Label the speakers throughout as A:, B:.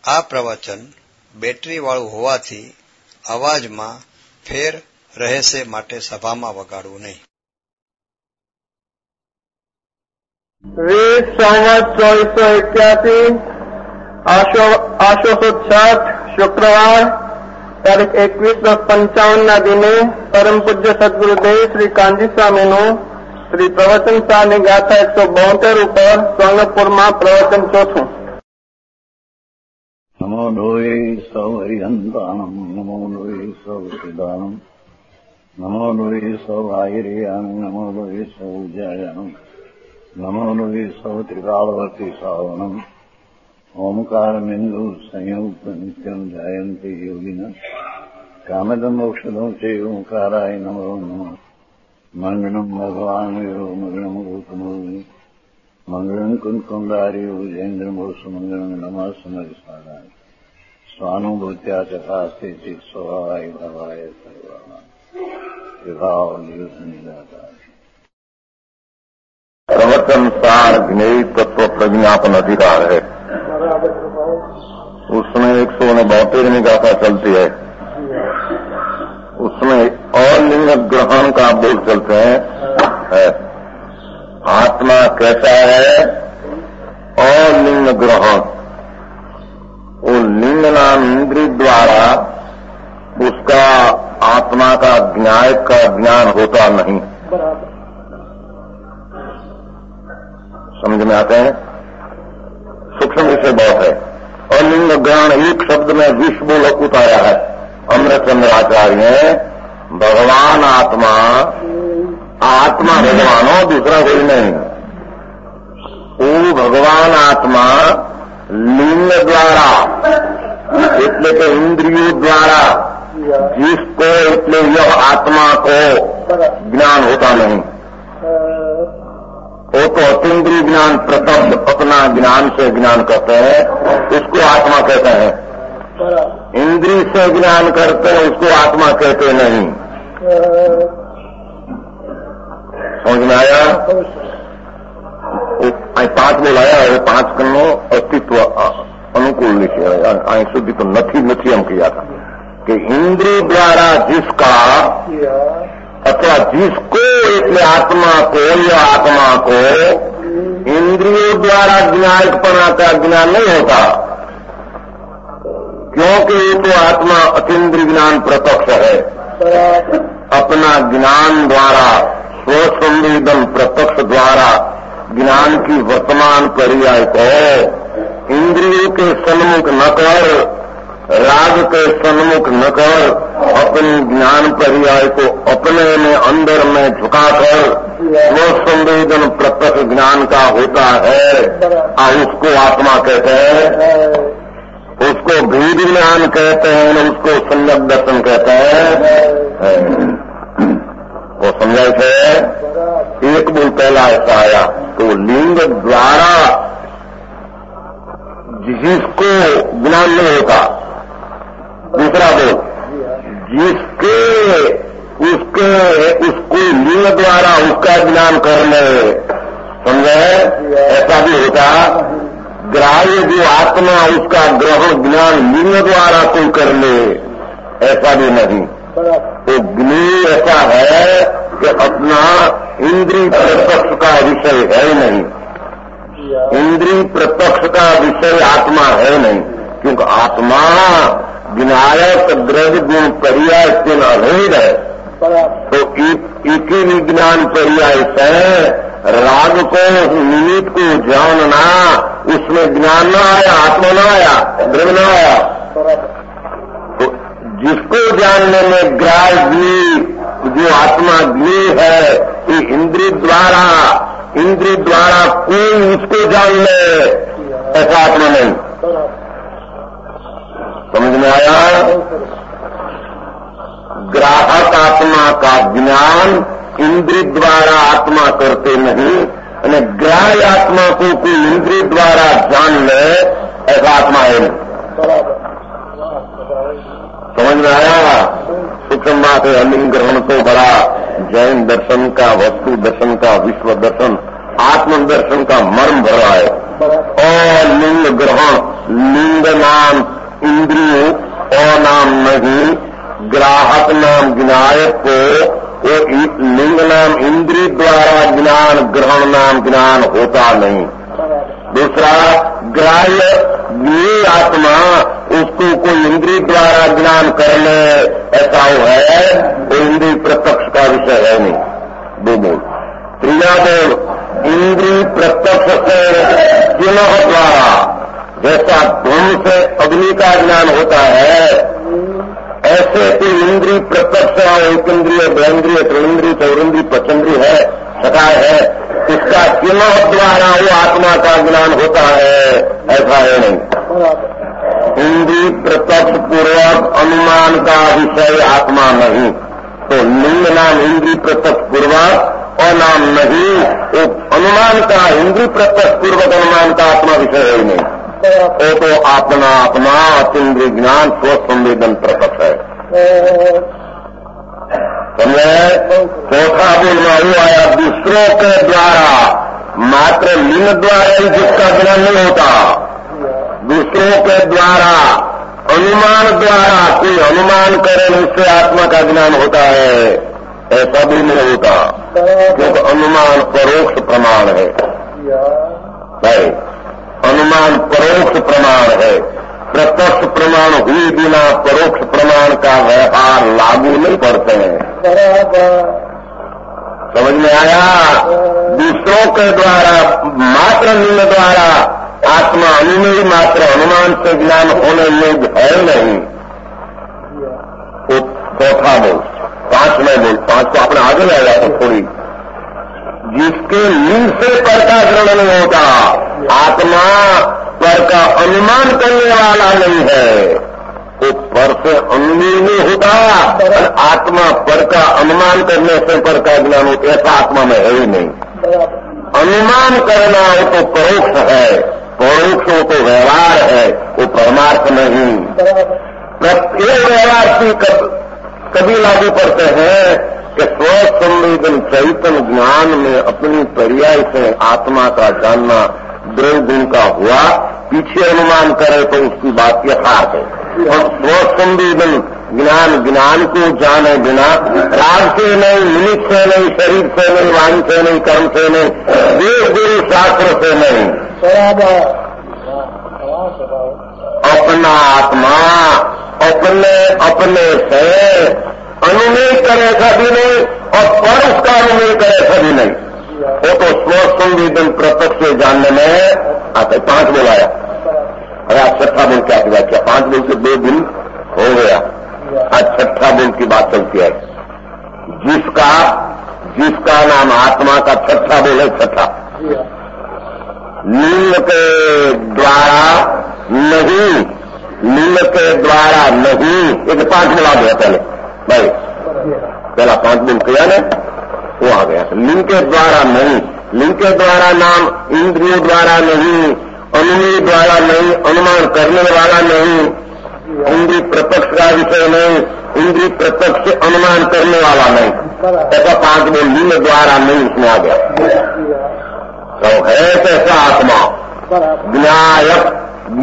A: આ પ્રવચન બેટરીવાળું હોવાથી અવાજમાં ફેર રહેશે માટે સભામાં વગાડવું નહીં.
B: વીસ સંવત 1481 આશો સુદ 7 શુક્રવાર તારીખ 21/10/55 દિને પરમ પૂજ્ય સદગુરુદેવ શ્રી કાંજી સ્વામીનું શ્રી પ્રવચન સારની ગાથા 172 ઉપર સ્વર્ણપુરમાં પ્રવચન ચોથું.
C: નમો લોહે સૌ હરિહંતાણમ નમો લોહે સૌ સિદાનમ નમો લોહે સૌ આયર્યામ નમો લોહે સૌ જયામ નમો લોહે સૌ ત્રિકાળવતી સાવનમ ઓમકારમિંદુ સંયુક્ત નિત્યમ જાયંતિ યોગિન કામદમ મોક્ષદમ સે ઓંકારાય નમો નમઃ. મંગળમ ભગવાન વીરો મંગળમ ગૌતમો મંગળમ કુંકુંડાર્યો જૈન્દ્રમોષ મંગળમ નમઃ સમરિસારાય સ્વાનુભૂત્યા ચકાસ્તે ચિત સ્વભાવાય ભવાય સર્વા વિભાવ નિદાતા.
D: प्रवचन सार ज्ञेय तत्व प्रज्ञापन अधिकार है. उसमें 172वीं गाथा चलती है. उसमें अलिंग ग्रहण का बोल चलते हैं. आत्मा कैसा है? अलिंग ग्रहण. वो लिंग नाम इंद्रिय द्वारा उसका आत्मा का न्याय का ज्ञान होता नहीं. समझ में आते हैं? सूक्ष्म विषय बहुत है. अलिंग ग्रहण एक शब्द में 20 बोल उतारा है अमृतचंद्र आचार्य ने. भगवान आत्मा, आत्मा भगवान हो, दूसरा कोई नहीं. वो भगवान आत्मा लिंग द्वारा એટલે કે इंद्रियों द्वारा जिसको એટલે यह आत्मा को ज्ञान होता नहीं. वो तो अतीन्द्रिय ज्ञान प्रत्यक्ष अपना ज्ञान से ज्ञान करते हैं, उसको आत्मा कहते हैं. इंद्रिय से ज्ञान करते हैं उसको आत्मा कहते नहीं. समझ में आया? 5 बोलाया है. 5 कन्नो अस्तित्व अनुकूल लिखे आई સુધી તો નથી એમ किया था कि इंद्रिय द्वारा जिसका अथवा जिसको એટલે आत्मा को या आत्मा को इंद्रियों द्वारा ज्ञानपना का ज्ञान नहीं होता, क्योंकि ये तो आत्मा अतीन्द्रिय ज्ञान प्रत्यक्ष है. अपना ज्ञान द्वारा स्वसंवेदन प्रत्यक्ष द्वारा ज्ञान की वर्तमान पर्याय को इंद्रियों के सन्मुख न कर, राग के सन्मुख न कर, अपनी ज्ञान पर्याय को अपने में अंदर में झुकाकर वो संवेदन प्रत्यक्ष ज्ञान का होता है, उसको आत्मा कहते हैं. उसको भेद ज्ञान कहते हैं, उसको सम्यक दर्शन कहते हैं. वो समझाए थे. एक बोल पहला ऐसा आया तो लिंग द्वारा जिसको ज्ञान नहीं होता. दूसरा बोल जिसके उसको लिंग द्वारा उसका ज्ञान करने. समझे? ऐसा भी होता. ग्राह्य जो आत्मा उसका ग्रहण ज्ञान लिंग द्वारा कोई कर ले, ऐसा भी नहीं. तो ज्ञेय ऐसा है कि अपना इंद्रिय प्रत्यक्ष का विषय है ही नहीं. इंद्रिय प्रत्यक्ष का विषय आत्मा है नहीं, क्योंकि आत्मा विनायक द्रव्य गुण पर्याय से अभेद है. तो एक ही विज्ञान पर्याय से राग को निमित्त को जानना, उसमें ज्ञान न आया, आत्मा न आया, द्रव्य न आया. तो जिसको जानने में ग्राह्य जो आत्मा ज्ञेय है, ये इंद्रिय द्वारा कोई उसको जान ले, ऐसा आत्मा नहीं. समझ में आया? ग्राहक आत्मा का ज्ञान इंद्रिय द्वारा आत्मा करते नहीं, અને ગ્રાહ્ય आत्मा को कोई इंद्रिय द्वारा जान ले, ऐसा आत्मा है नहीं. समझ में आया? सूक्ष्म बात है. अलिंग ग्रहण तो बड़ा जैन दर्शन का, वस्तु दर्शन का, विश्व दर्शन, आत्म दर्शन का मर्म भरा है. और लिंग ग्रहण लिंग नाम इंद्रियों और नाम नहीं, ग्राहक नाम ज्ञायक को वो लिंग नाम इंद्रिय द्वारा ज्ञान ग्रहण नाम ज्ञान होता नहीं। दूसरा, ग्राह्य ये आत्मा उसको कोई इंद्रिय द्वारा ज्ञान कर ले ऐसा वो है, वो इंद्रिय प्रत्यक्ष का विषय है नहीं। दो बोल। त्रिया बोल, इंद्रिय प्रत्यक्ष से पुनः द्वारा, जैसा धूम से अग्नि का ज्ञान होता है ऐसे कोई इंद्रिय प्रत्यक्ष एक इंद्रिय, द्वेन्द्रिय, त्रिंद्रिय, चौरिंद्रिय, पचेंद्रिय है, सकाय है, इसका पुनः द्वारा वो आत्मा का ज्ञान होता है ऐसा है नहीं। इंद्रिय प्रत्यक्ष पूर्वक अनुमान का विषय आत्मा नहीं। तो लिंग नाम इंद्रिय प्रत्यक्ष पूर्वक और नाम नहीं, वो अनुमान का इंद्रिय प्रत्यक्ष पूर्वक अनुमान का आत्मा विषय है ही नहीं। वो तो अपना अपना अतीन्द्रिय ज्ञान स्वसंवेदन प्रकट है। समझे? चौथा बोलना वो आया दूसरों के द्वारा, मात्र लिंग द्वारा ही जिसका ज्ञान नहीं होता, दूसरों के द्वारा अनुमान द्वारा कोई अनुमान करे उससे आत्मा का ज्ञान होता है ऐसा भी नहीं होता, क्योंकि अनुमान परोक्ष प्रमाण है। भाई अनुमान परोक्ष प्रमाण है, प्रत्यक्ष प्रमाण हुए बिना परोक्ष प्रमाण का व्यवहार लागू नहीं पड़ते हैं। समझ में आया? दूसरों के द्वारा मात्र लिंग द्वारा आत्मा अनुमेय मात्र अनुमान से ज्ञान होने योग्य है नहीं। तो चौथा बोल, पांचवें बोल, पांच को अपने आगे ले जाता थोड़ी, जिसके लिंग से पर का ग्रहण नहीं होता, आत्मा पर का अनुमान करने वाला नहीं है, वो पर से अनुमेय नहीं होता और आत्मा पर का अनुमान करने से पर का ज्ञान होता, ऐसा आत्मा में है ही नहीं। अनुमान करना वो तो परोक्ष है, परोक्ष वो तो व्यवहार है, वो परमार्थ नहीं। प्रत्येक व्यवहार की कभी लागू करते हैं कि स्वसंवेदन चैतन्य ज्ञान में अपनी पर्याय से आत्मा का जानना द्रव्य गुण का हुआ, पीछे अनुमान करे तो उसकी बात यथार्थ है। और स्वसंवेदन ज्ञान को जाने बिना राग से नहीं, निमित्त से नहीं, शरीर से नहीं, वाणी से नहीं, कर्म से नहीं, वेद गुरु शास्त्र से नहीं, अपना आत्मा अपने से अनुमेय करे सभी नहीं और पर उसका अनुमेय करे सभी नहीं। वो तो स्वसंवेदन प्रत्यक्ष से जानने में आते। पांच बोल आया, अरे आज छठा बोल क्या व्याख्या, पांच बोल से 2 दिन हो गया, आज छठा बोल की बात चलती है। जिसका नाम आत्मा का छठा बोल है, छठा लिंग के द्वारा नहीं, लिंग के द्वारा नहीं, एक 5 बोला गया पहले भाई, पहला 5 बोल किया ने वो आ गया। लिंग के द्वारा नहीं, लिंग के द्वारा नाम इंद्रियों द्वारा नहीं, अनुमेय द्वारा नहीं, अनुमान करने वाला नहीं, इंद्रिय प्रत्यक्ष का विषय नहीं, इंद्रिय प्रत्यक्ष से अनुमान करने वाला नहीं, ऐसा 5 बोल लिंग द्वारा नहीं उसमें आ गया। तो है कैसा आत्मा ज्ञायक,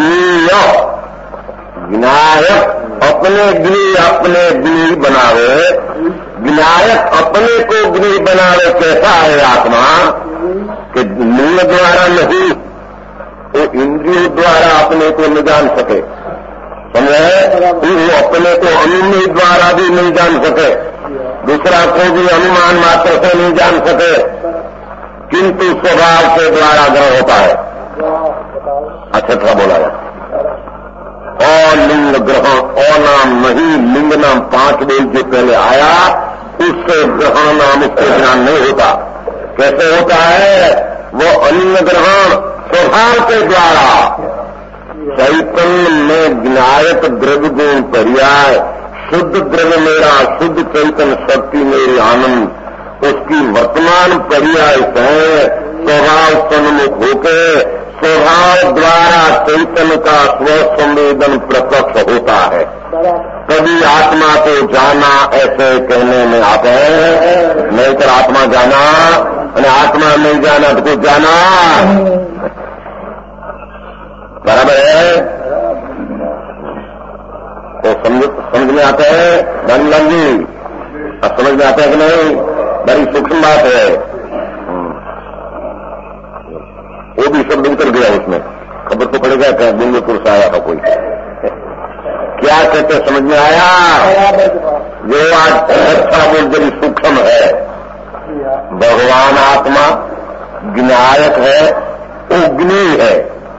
D: ज्ञायक अपने गृह बनावे, विनायक अपने को गृह बनावे। कैसा है आत्मा कि लिंग द्वारा नहीं, वो इंद्रियों द्वारा अपने को न जान सके, समझे? वो अपने को अनुमेय द्वारा भी नहीं जान सके, दूसरा को भी अनुमान मात्र से नहीं जान सके, किंतु स्वभाव के द्वारा ग्रह होता है। अच्छा बोला जाए और लिंग ग्रहण और नाम नहीं, लिंग नाम 5 बोल जो पहले आया उससे ग्रहण नाम उससे ज्ञान नहीं होता। कैसे होता है? वो अलिंग ग्रहण स्वभाव के द्वारा चैतन्य में ज्ञायक द्रव्य गुण पर्याय, शुद्ध द्रव्य मेरा, शुद्ध चैतन्य शक्ति मेरी आनंद, उसकी वर्तमान पर्याय से स्वभाव सन्मुख होके स्वभाव द्वारा चैतन्य का स्वसंवेदन प्रत्यक्ष होता है। कभी आत्मा को जाना ऐसे कहने में आते हैं, नहीं तो आत्मा जाना और आत्मा नहीं जाना तो कुछ जाना, बराबर है। समझ में आता है धनलाल जी? अब समझ में आता है कि नहीं? बड़ी सूक्ष्म बात है। वो भी शब्द उतर गया उसमें, खबर तो पड़ेगा क्या बिंदुपुर से आया था कोई, क्या कहते समझ में आया? जो आज अच्छा बोल बड़ी सूक्ष्म है, भगवान आत्मा ज्ञायक है, वो ज्ञेय है,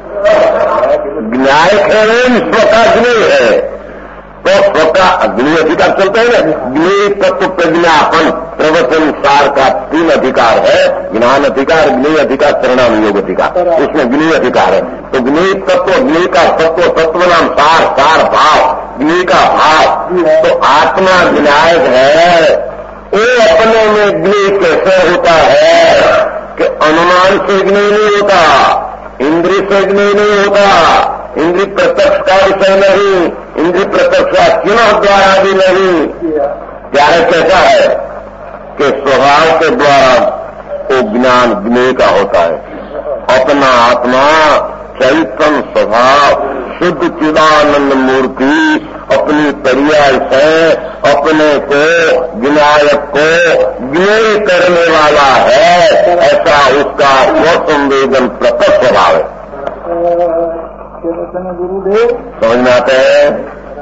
D: ज्ञायक है वो स्वतः ज्ञेय है। तो स्वतः अग्नि अधिकार चलता है ना, ज्ञेय तत्व प्रज्ञापन प्रवचन सार का 3 अधिकार है, ज्ञान अधिकार, ज्ञेय अधिकार, परिणाम योग अधिकार, उसमें ज्ञेय अधिकार है। तो ज्ञेय तत्व, ज्ञेय का तत्व, तत्व नाम सार, सार भाव, ज्ञेय का भाव। तो आत्मा विनायक है, वो अपने में ज्ञेय कैसे होता है कि अनुमान से ज्ञेय नहीं होता, इंद्रिय से ज्ञेय नहीं होता, इंद्रिय प्रत्यक्ष का विषय नहीं, इंद्रिय प्रत्यक्ष का चिन्ह द्वारा भी नहीं। प्यारे कैसा है कि स्वभाव के द्वारा वो ज्ञान ज्ञेय का होता है। अपना आत्मा चैतन्य स्वभाव शुद्ध चिदानंद मूर्ति अपनी पर्याय से अपने को विनायक को ज्ञेय करने वाला है, ऐसा उसका स्वसंवेदन प्रकट स्वभाव है। गुरुदेव समझ में आते हैं?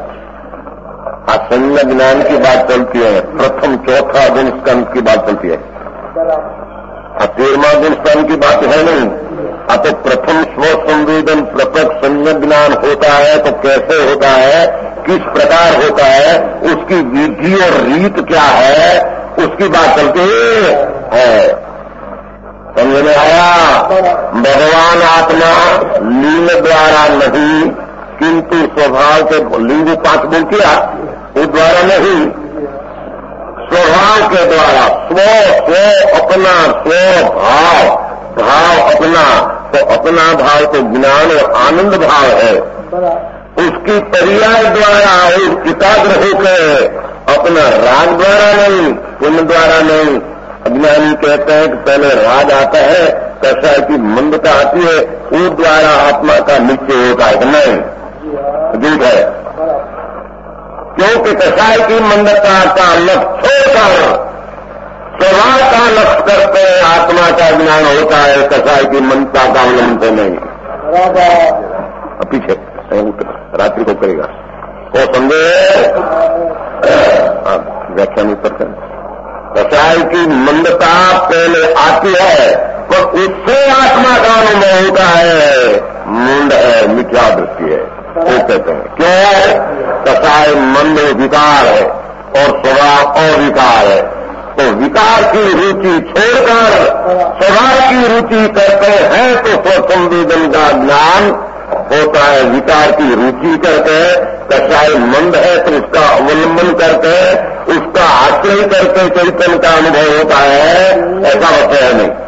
D: असंज्ञ ज्ञान की बात चलती है, प्रथम चौथा गुण स्कंद की बात चलती है, 13वां गुण स्कंद की बात है नहीं। तो प्रथम स्व संवेदन प्रत्यक्ष संज्ञ ज्ञान होता है तो कैसे होता है, किस प्रकार होता है, उसकी विधि और रीत क्या है, उसकी बात चलती है। समझ में आया? भगवान आत्मा लिंग द्वारा नहीं, किंतु स्वभाव के लिंग 5 बोल किया, वो द्वारा नहीं, स्वभाव के द्वारा स्व अपना भाव अपना, तो अपना भाव तो ज्ञान और आनंद भाव है, उसकी पर्याय द्वारा एकाग्र होकर अपना राग द्वारा नहीं, पुण्य द्वारा नहीं। अज्ञानी कहते हैं कि पहले राग आता है, कैसा है कि मंदता आती है, वो द्वारा आत्मा का निश्चय होता है। नहीं, झूठ है, क्योंकि कैसा है कि मंदता का लक्ष्य छोड़कर स्वभाव का लक्ष्य करते हैं आत्मा का ज्ञान होता है। कैसा है कि मनता का अवलंबन से नहीं। पीछे रात्रि को करेगा वो समझे, व्याख्यान उत्तर करें। कैसा है कि मंदता पहले आती है पर उससे आत्मा का अनुभव होता है, मुंड है, मिथ्या दृष्टि है, वो कहते हैं। क्यों? कैसा है मंद विकार है और स्वभाव अविकार है, तो विकार की रुचि छोड़कर स्वभाव की रुचि करते हैं तो स्वसंवेदन का ज्ञान होता है। विकार की रुचि करके कसाय मंद है तो उसका अवलंबन करके उसका आश्रय करके चैतन्य का अनुभव होता है, ऐसा होता है नहीं।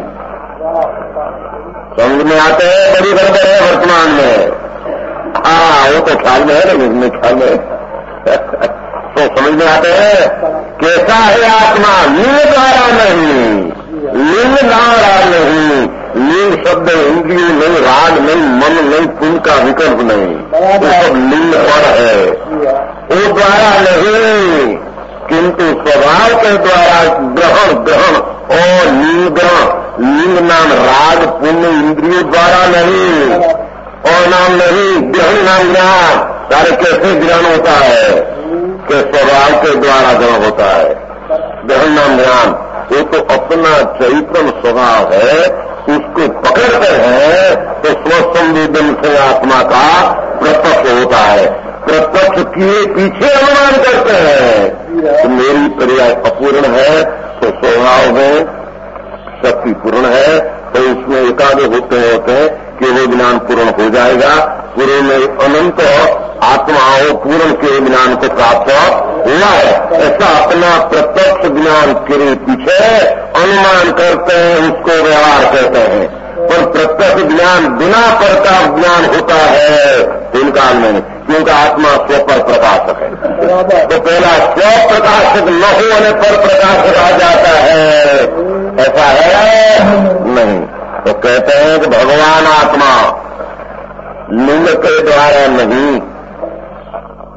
D: समझ में आते हैं? बड़ी गड़बड़ है वर्तमान में। वो तो ख्याल में है, लेकिन इसमें ख्याल में तो समझ में आते हैं कैसा है आत्मा लिंग द्वारा नहीं, लिंग द्वारा नहीं, लिंग शब्द इंद्रिय नहीं, राग नहीं, मन नहीं, पुण्य का विकल्प नहीं, वो सब लिंग पर है, वो द्वारा नहीं, किंतु स्वभाव के द्वारा ग्रहण और लिंग ग्रहण, लिंग नाम राग पुण्य इंद्रियों द्वारा नहीं और नाम नहीं, ग्रहण नाम ज्ञान। सारे कैसे ग्रहण होता है कि स्वभाव के द्वारा ग्रहण होता है। ग्रहण नाम ज्ञान वो तो अपना चैतन्य स्वभाव है, उसको पकड़ते हैं तो स्वसंवेदन से आत्मा का प्रत्यक्ष होता है। प्रत्यक्ष किए पीछे अनुमान करते हैं तो मेरी पर्याय अपूर्ण है, तो स्वभाव में शक्ति पूर्ण है, तो उसमें एकाग्र होते कि वो ज्ञान पूर्ण हो जाएगा। पूरे में अनंत आत्माओं पूर्ण के ज्ञान को प्राप्त हुआ है। ऐसा अपना प्रत्यक्ष ज्ञान के पीछे अनुमान करते हैं, उसको व्यवहार कहते हैं। पर प्रत्यक्ष ज्ञान बिना प्रकाश ज्ञान होता है तीन काल में, क्योंकि आत्मा स्व पर प्रकाशक है। तो पहला स्व प्रकाशक न होने पर प्रकाशक आ जाता है, ऐसा है नहीं। तो कहते हैं कि भगवान आत्मा लिंग के द्वारा नहीं,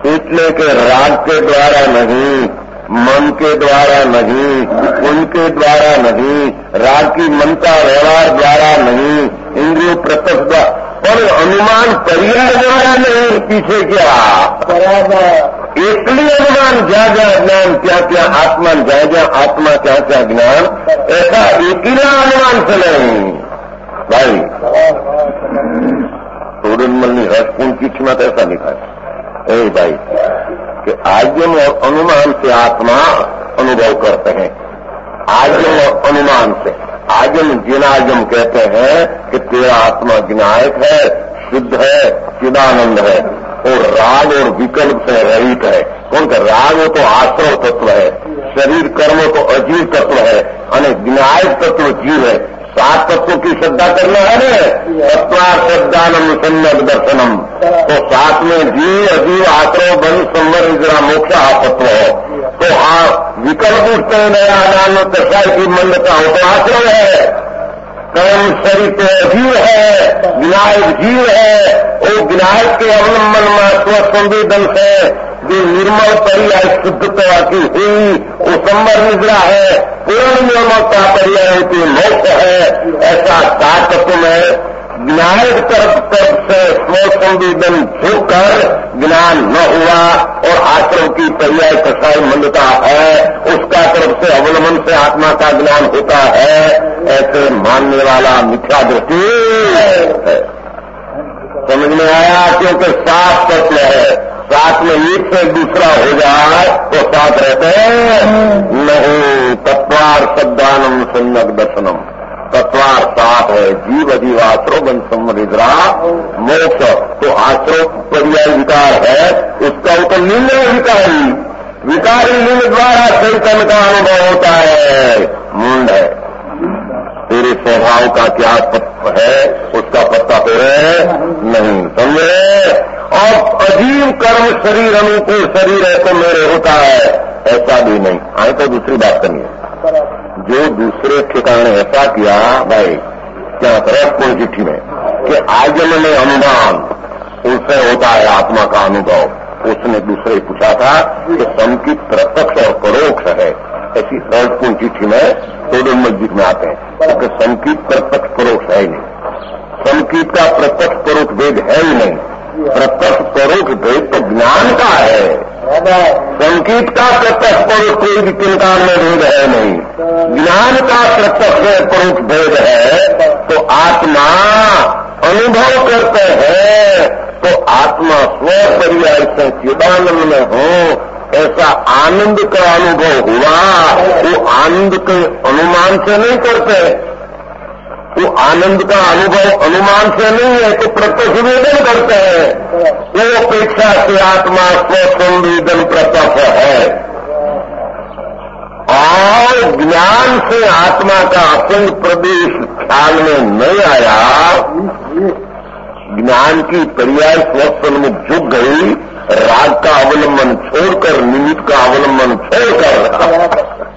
D: इसलिए कि राग के द्वारा नहीं, मन के द्वारा नहीं, उनके द्वारा नहीं, राग की मनता व्यवहार द्वारा नहीं, इंद्रियों प्रत्यक्ष द्वारा, पर अनुमान पर्याय द्वारा नहीं। पीछे क्या इसलिए अनुमान जहाँ जहाँ ज्ञान क्या क्या आत्मा, जहाँ जहाँ आत्मा क्या क्या ज्ञान, ऐसा अकेला अनुमान से नहीं भाई। सूरजमल रसपूर्ण की क्षमता तो ऐसा लिखा है भाई कि आज्ञम और अनुमान से आत्मा अनुभव करते हैं। आज्ञम और अनुमान से, आज्ञम जिनाज्ञम कहते हैं कि तेरा आत्मा विनायक है, शुद्ध है, चिदानंद है, और राग और विकल्प से रहित है। कौन का राग हो तो आश्रव तत्व है, शरीर कर्म तो अजीव तत्व है, और विनायक तत्व जीव है। 7 तत्वों की श्रद्धा करना है ना, तत्वार श्रद्धानम सम्यक दर्शनम, तो 7 में जीव अजीव आश्रव बंध संवर निद्रा मोक्ष तत्व हो। तो विकल्प उठते हैं नया नाम दशा की मंदता हो तो आश्रव है, कर्म शरीर तो अजीव है, विनायक जीव है। वो विनायक के अवलंबन में स्वसंवेदन से जो निर्मल पर्याय शुद्धता की हुई वो संवर निद्रा है, पूर्ण नियमों का पर्याय होती मोक्ष है। ऐसा 7 तत्व में विनायक तरफ से स्वसंवेदन झुककर ज्ञान न हुआ और आश्रम की पर्याय कसाई मंदता है, उसका तरफ से अवलंबन से आत्मा का ज्ञान होता है, ऐसे मानने वाला मिथ्या दृष्टि है। समझ में आया? क्योंकि 7 तत्व है, 7 में एक से दूसरा हो जाए तो 7 रहते नहीं। तत्वार शब्दानम सम्यक दर्शनम, तत्वार 7 है, जीव अजीव आश्रव बन संवरिद्रा मोक्ष। तो आश्रव पर्याय विकार है, उसका ऊपर लिंग है विकारी, विकारी लिंग द्वारा चैतन्य का अनुभव होता है। मुंड है, तेरे स्वभाव का क्या तत्व है उसका पत्ता तेरे नहीं समझे। और अजीव कर्म शरीर अनुकूल शरीर है तो मेरे होता है, ऐसा भी नहीं। आए तो दूसरी बात करनी है, जो दूसरे ठिकाने ऐसा किया भाई क्या रसपूर्ण चिट्ठी में कि आजम में अनुमान उससे होता है आत्मा का अनुभव। उसने दूसरे पूछा था कि संकित प्रत्यक्ष और परोक्ष है, ऐसी रसपूर्ण चिट्ठी में थोड़े मस्जिद में आते हैं कि संकित प्रत्यक्ष परोक्ष है ही नहीं, संकित का प्रत्यक्ष परोक्ष भेद है ही नहीं। प्रत्यक्ष परोक्ष भेद तो ज्ञान का है, संकित का प्रत्यक्ष परोक्ष कोई भी चिंता में भेद है नहीं, ज्ञान का प्रत्यक्ष परोक्ष भेद है। तो आत्मा अनुभव करते हैं तो आत्मा स्व पर्याय से चिदानंद में हो, ऐसा आनंद का अनुभव हुआ। वो आनंद के अनुमान से नहीं करते, वो आनंद का अनुभव अनुमान से नहीं है तो प्रत्यक्ष वेदन करते हैं। वो अपेक्षा से आत्मा स्वसंवेदन प्रत्यक्ष है। और ज्ञान से आत्मा का असंग प्रदेश ख्याल में नहीं आया, ज्ञान की पर्याय स्वसन्मुख झुक गई, राग का अवलंबन छोड़कर, निमित्त का अवलंबन छोड़कर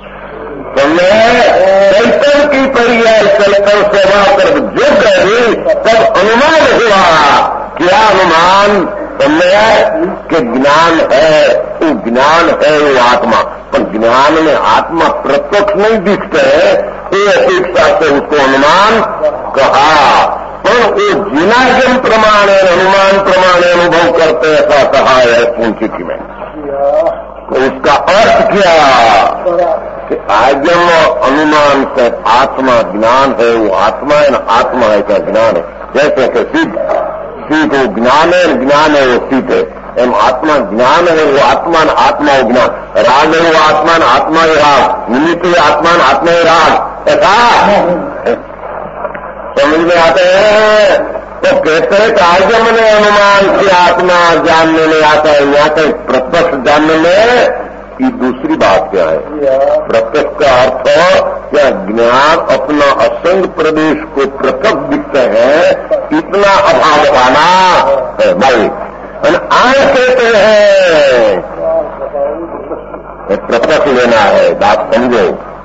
D: चैतन्य की पर्याय चलकर स्वभाव कर झुक गई, तब अनुमान हुआ। क्या अनुमान? समय के ज्ञान है, वो ज्ञान है वो आत्मा, पर ज्ञान में आत्मा प्रत्यक्ष नहीं दिखते है, वो अपेक्षा से उसको अनुमान कहा। पर वो जिनाजन प्रमाण है, अनुमान प्रमाण अनुभव करते ऐसा कहा है चिट्ठी में। तो उसका अर्थ क्या कि आजम अनुमान से आत्मा ज्ञान है, वो आत्मा है ना, आत्मा है क्या ज्ञान है। जैसे कि सिद्ध वो ज्ञान है, ज्ञान है वो सिद्ध है। एम आत्मा ज्ञान है वो आत्मा वो ज्ञान, राग है वो आत्मा आत्मा ही राग, निमित्त आत्मा आत्मा ही राग, ऐसा समझ में आते हैं। तो कहते हैं कि आजम ने अनुमान से आत्मा जानने में आता है, यहाँ कहीं प्रत्यक्ष जानने में। ये दूसरी बात क्या है? प्रत्यक्ष का अर्थ क्या ज्ञान अपना असंग प्रदेश को पृथक दिखते हैं, इतना अभाव पाना है भाई। आए कहते हैं प्रत्यक्ष लेना है, बात समझो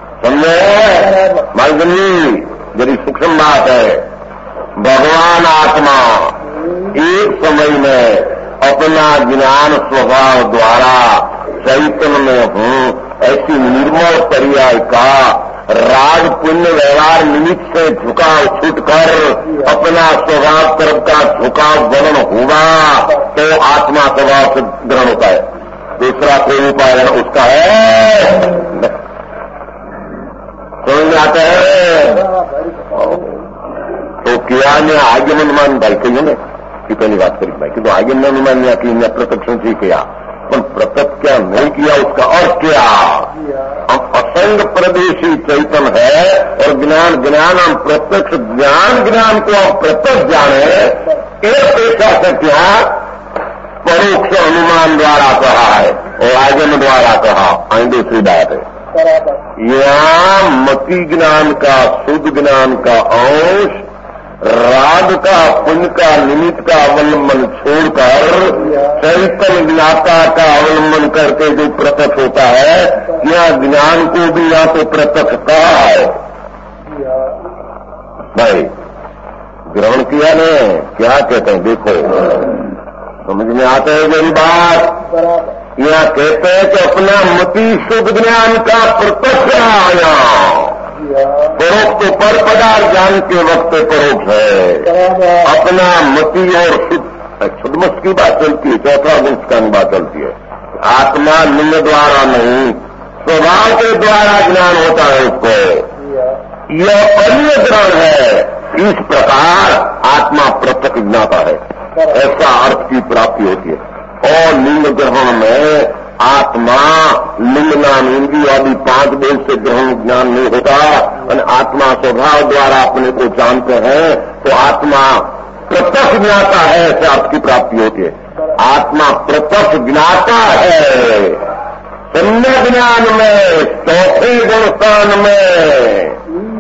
D: मार्गनी बड़ी सूक्ष्म बात है। भगवान आत्मा एक समय में अपना ज्ञान स्वभाव द्वारा चैतन्य में हूँ, ऐसी निर्मल पर्याय का राग पुण्य व्यवहार निमित्त से झुकाव छूटकर अपना स्वभाव तरफ का झुकाव ग्रहण हुआ तो आत्मा स्वभाव से ग्रहण होता है। दूसरा कोई उपाय उसका है समझ में आता है। तो क्या ने आगमन भाई कही ने कि पहली बात करी भाई कि तो आगमन मान लिया कि प्रत्यक्ष से किया पर प्रत्यक्ष क्या नहीं किया उसका अर्थ क्या। हम असंग प्रदेशी चैतन्य है और ज्ञान हम प्रत्यक्ष ज्ञान को हम प्रत्यक्ष जाने एक पेशा से क्या परोक्ष अनुमान द्वारा कहा है और आगम द्वारा कहा। आई दूसरी बात है यहाँ मति ज्ञान का शुद्ध ज्ञान का अंश राग का पुण्य का निमित्त का अवलंबन छोड़कर चैतन्य ज्ञाता का अवलंबन करके जो प्रत्यक्ष होता है यहाँ ज्ञान को भी यहाँ तो प्रत्यक्ष कहा है। भाई ग्रहण किया ने क्या कहते हैं देखो समझ में आता है मेरी बात। यहाँ कहते हैं कि अपना मति शुद्ध ज्ञान का प्रत्यक्ष आया परोक्ष तो पर पदार्थ ज्ञान के वक्त परोक्ष है। अपना मति और शुद्ध मत की बात चलती है, चौथा गुण की बात चलती है। आत्मा लिंग द्वारा नहीं स्वभाव के द्वारा ज्ञान होता है उसको, यह अन्य ग्रहण है। इस प्रकार आत्मा प्रत्यक्ष ज्ञाता है, ऐसा अर्थ की प्राप्ति होती है। और लिंग ग्रहण में आत्मा लिंग नाम इंद्रिय आदि 5 बोल से ग्रहण ज्ञान नहीं होता और आत्मा स्वभाव द्वारा अपने को जानते हैं तो आत्मा प्रत्यक्ष ज्ञाता है, ऐसे अर्थ की प्राप्ति होती है। आत्मा प्रत्यक्ष ज्ञाता है सम्यक ज्ञान में चौथे गुणस्थान में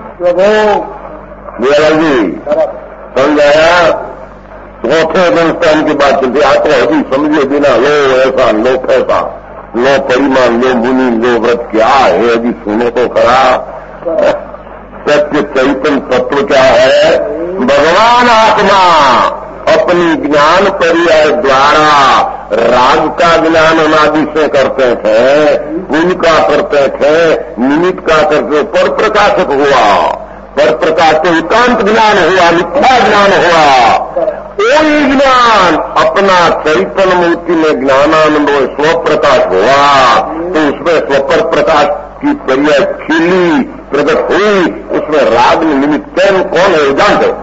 D: जी समझाया। चौथे गुणस्थान की बात चलती आप तो अभी समझे बिना लो ऐसा लो कैसा लो परिमाण लो मुनि लो व्रत क्या है अभी सुनो तो खरा। सत्य चैतन्य तत्व क्या है? भगवान आत्मा अपनी ज्ञान पर्याय द्वारा राग का ज्ञान अनादि से करते थे, पुण्य का करते थे, निमित्त का करते पर प्रकाशक हुआ, पर प्रकाश से एकांत ज्ञान हुआ, मिथ्या ज्ञान हुआ। कोई ज्ञान अपना चैतन्य मूर्ति में ज्ञानानंद स्व प्रकाश हुआ तो उसमें स्वपर प्रकाश की पर्याय खिली प्रकट हुई, उसमें राग में निमित्त कौन है जानते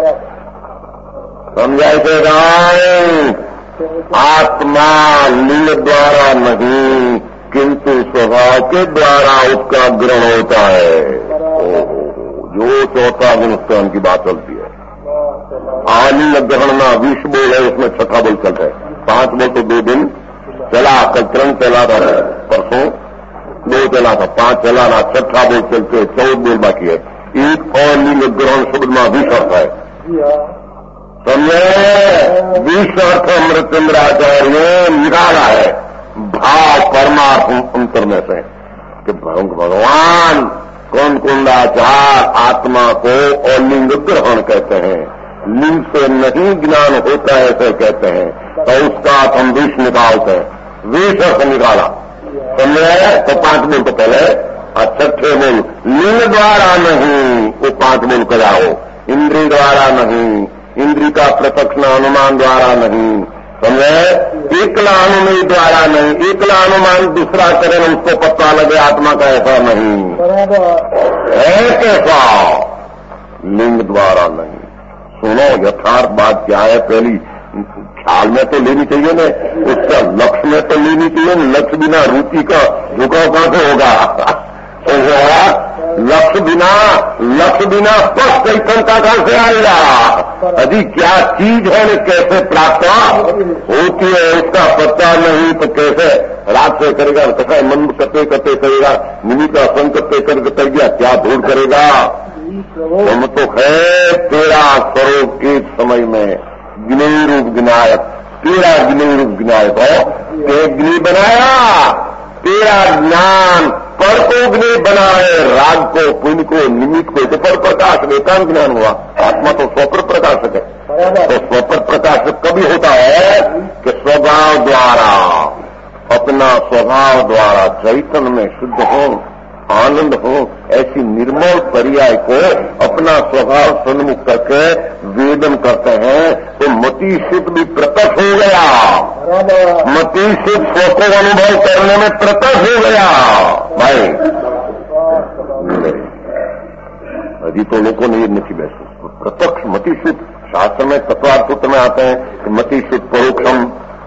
D: समझाए थे राय। आत्मा लिंग द्वारा नहीं किंतु स्वभाव के द्वारा उसका ग्रहण होता है। जो चौथा गुणस्थान की बात चलती है। आलिंग ग्रहण ना 20 बोल है, उसमें छठा बोल चलता है। 5 बोल तो 2 दिन चला, कल 3 चला था, परसों 2 चला था, 5 चला ना, छठा बोल चलते 14 बोल बाकी है। एक और लिंग ग्रहण शब्द में 20 अर्थ है समझे। 20 अर्थ अमृतचंद्राचार्य निकाला है भाव परमार्थ अंतर में से कि भगवान कौन कुंडाचार आत्मा को और लिंग ग्रहण कहते हैं, लिंग से नहीं ज्ञान होता है ऐसे कहते हैं। तो उसका हम विष निकालते हैं, विष अर्थ निकाला समझे। तो 5 बोल तो पहले और छठे बोल लिंग द्वारा नहीं, वो 5 बोल कराओ। इंद्रिय द्वारा नहीं, इंद्रिय का प्रत्यक्ष अनुमान द्वारा नहीं समझे। एकला अनुमेय द्वारा नहीं, एकला अनुमान दूसरा करे उसको पता लगे आत्मा का ऐसा नहीं है कैसा लिंग द्वारा नहीं। सुनो यथार्थ बात क्या है, पहली ख्याल में तो लेनी चाहिए ना, उसका लक्ष्य में तो लेनी चाहिए ना। लक्ष्य बिना रुचि का झुकाव कहां से होगा? लक्ष्य बिना स्पष्ट चैतन्यता कहां से आएगा? अभी क्या चीज है न कैसे प्राप्त होती है उसका पता नहीं तो कैसे रात से करेगा, कैसा मन करते करते करेगा, निमित्त संग करते करते गया क्या दूर करेगा। हम तो है तेरा स्वरूप एक समय में ज्ञेय रूप विनायक, तेरा ज्ञेय रूप विनायक हो ज्ञेय बनाया, तेरा ज्ञान पर को ज्ञेय बनाए, राग को पुण्य को निमित्त को तो पर प्रकाश एकांत ज्ञान हुआ। आत्मा तो स्वपर प्रकाशक है, तो स्वपर प्रकाश कभी होता है कि स्वभाव द्वारा, अपना स्वभाव द्वारा चैतन्य में शुद्ध हो, आनंद हो, ऐसी निर्मल पर्याय को अपना स्वभाव सन्मुख करके वेदन करते हैं तो मति शुद्ध भी प्रकट हो गया। मति शुद्ध स्व को अनुभव करने में प्रकट हो गया। भाई अभी तो लोगों ने ये नहीं बैठे प्रत्यक्ष मति शुद्ध शास्त्र में तत्वार्थ सूत्र में आते हैं कि मति शुद्ध परोक्षम,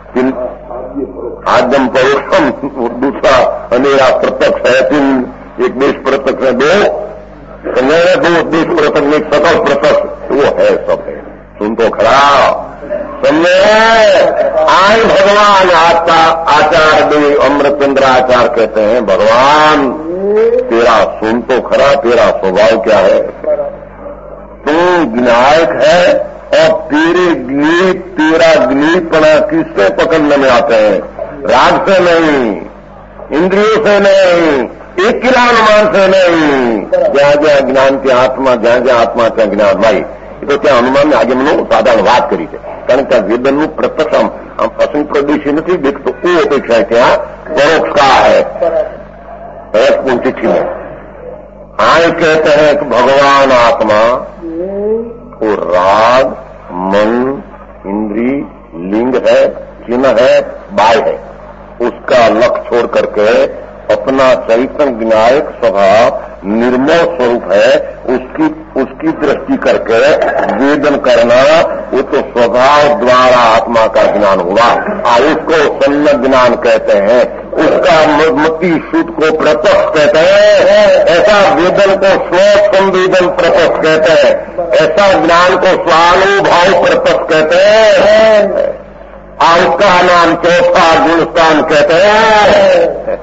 D: आद्यम परोक्षम, दूसरा अनेरा प्रत्यक्ष है, तीन एक देश प्रत्यक्ष है, दो देश प्रत्यक्ष, एक सकल प्रत्यक्ष, वो है सब है। सुन तो खरा समझे। आय भगवान आचार्य देव अमृतचंद्र आचार्य कहते हैं, भगवान तेरा सुन तो खरा, तेरा स्वभाव क्या है? तू विनायक है और तेरा ज्ञानीपना किससे पकड़ने में आते हैं? राग से नहीं, इंद्रियों से नहीं, एक किला अनुमान से नहीं। जहां जहां ज्ञान की आत्मा, जहां जहां आत्मा का ज्ञान भाई, तो ત્યાં હનુમાનને આજે મને સાધારણ વાત કરી છે, કારણ કે વેદનનું પ્રત્યક્ષ આમ અસંપ્રદેશી નથી દેખતો, એ અપેક્ષા ત્યાં પરોક્ષ का है। चिट्ठी में आए कहते हैं कि भगवान आत्मा वो राग, मन, इंद्री, लिंग है, चिन्ह है, बाय है, उसका लक्ष्य छोड़ करके अपना चैतन्य विनायक स्वभाव निर्मल स्वरूप है, उसकी दृष्टि करके वेदन करना, वो तो स्वभाव द्वारा आत्मा का ज्ञान हुआ और उसको सन्न ज्ञान कहते हैं। उसका मति शुद्ध को प्रत्यक्ष कहते हैं, ऐसा वेदन को स्व संवेदन प्रत्यक्ष कहते हैं, ऐसा ज्ञान को स्वानुभव प्रत्यक्ष कहते हैं और उसका नाम चौथा गुणस्थान कहते हैं।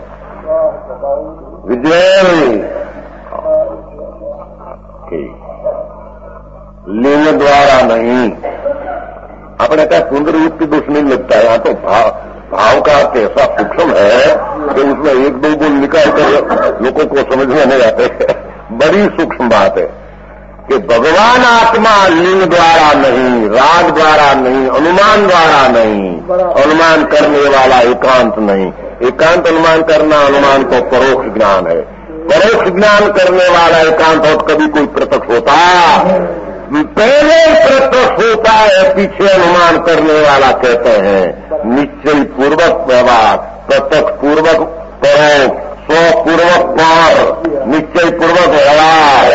D: विजय लिंग द्वारा नहीं, अपने क्या सुंदर युक्ति दोष नहीं लगता है। यहाँ तो भाव का अर्थ ऐसा सूक्ष्म है कि उसमें एक दो गुण निकाल कर लोगों को समझ में नहीं आते। बड़ी सूक्ष्म बात है कि भगवान आत्मा लिंग द्वारा नहीं, राग द्वारा नहीं, अनुमान द्वारा नहीं, अनुमान करने वाला एकांत नहीं। एकांत अनुमान करना अनुमान को परोक्ष ज्ञान है, परोक्ष ज्ञान करने वाला एकांत और कभी कोई प्रत्यक्ष होता, पहले प्रत्यक्ष होता है, पीछे अनुमान करने वाला कहते हैं। निश्चय पूर्वक व्यवहार, प्रत्यक्ष पूर्वक परोक्ष, स्वपूर्वक पर, निश्चय पूर्वक व्यवहार।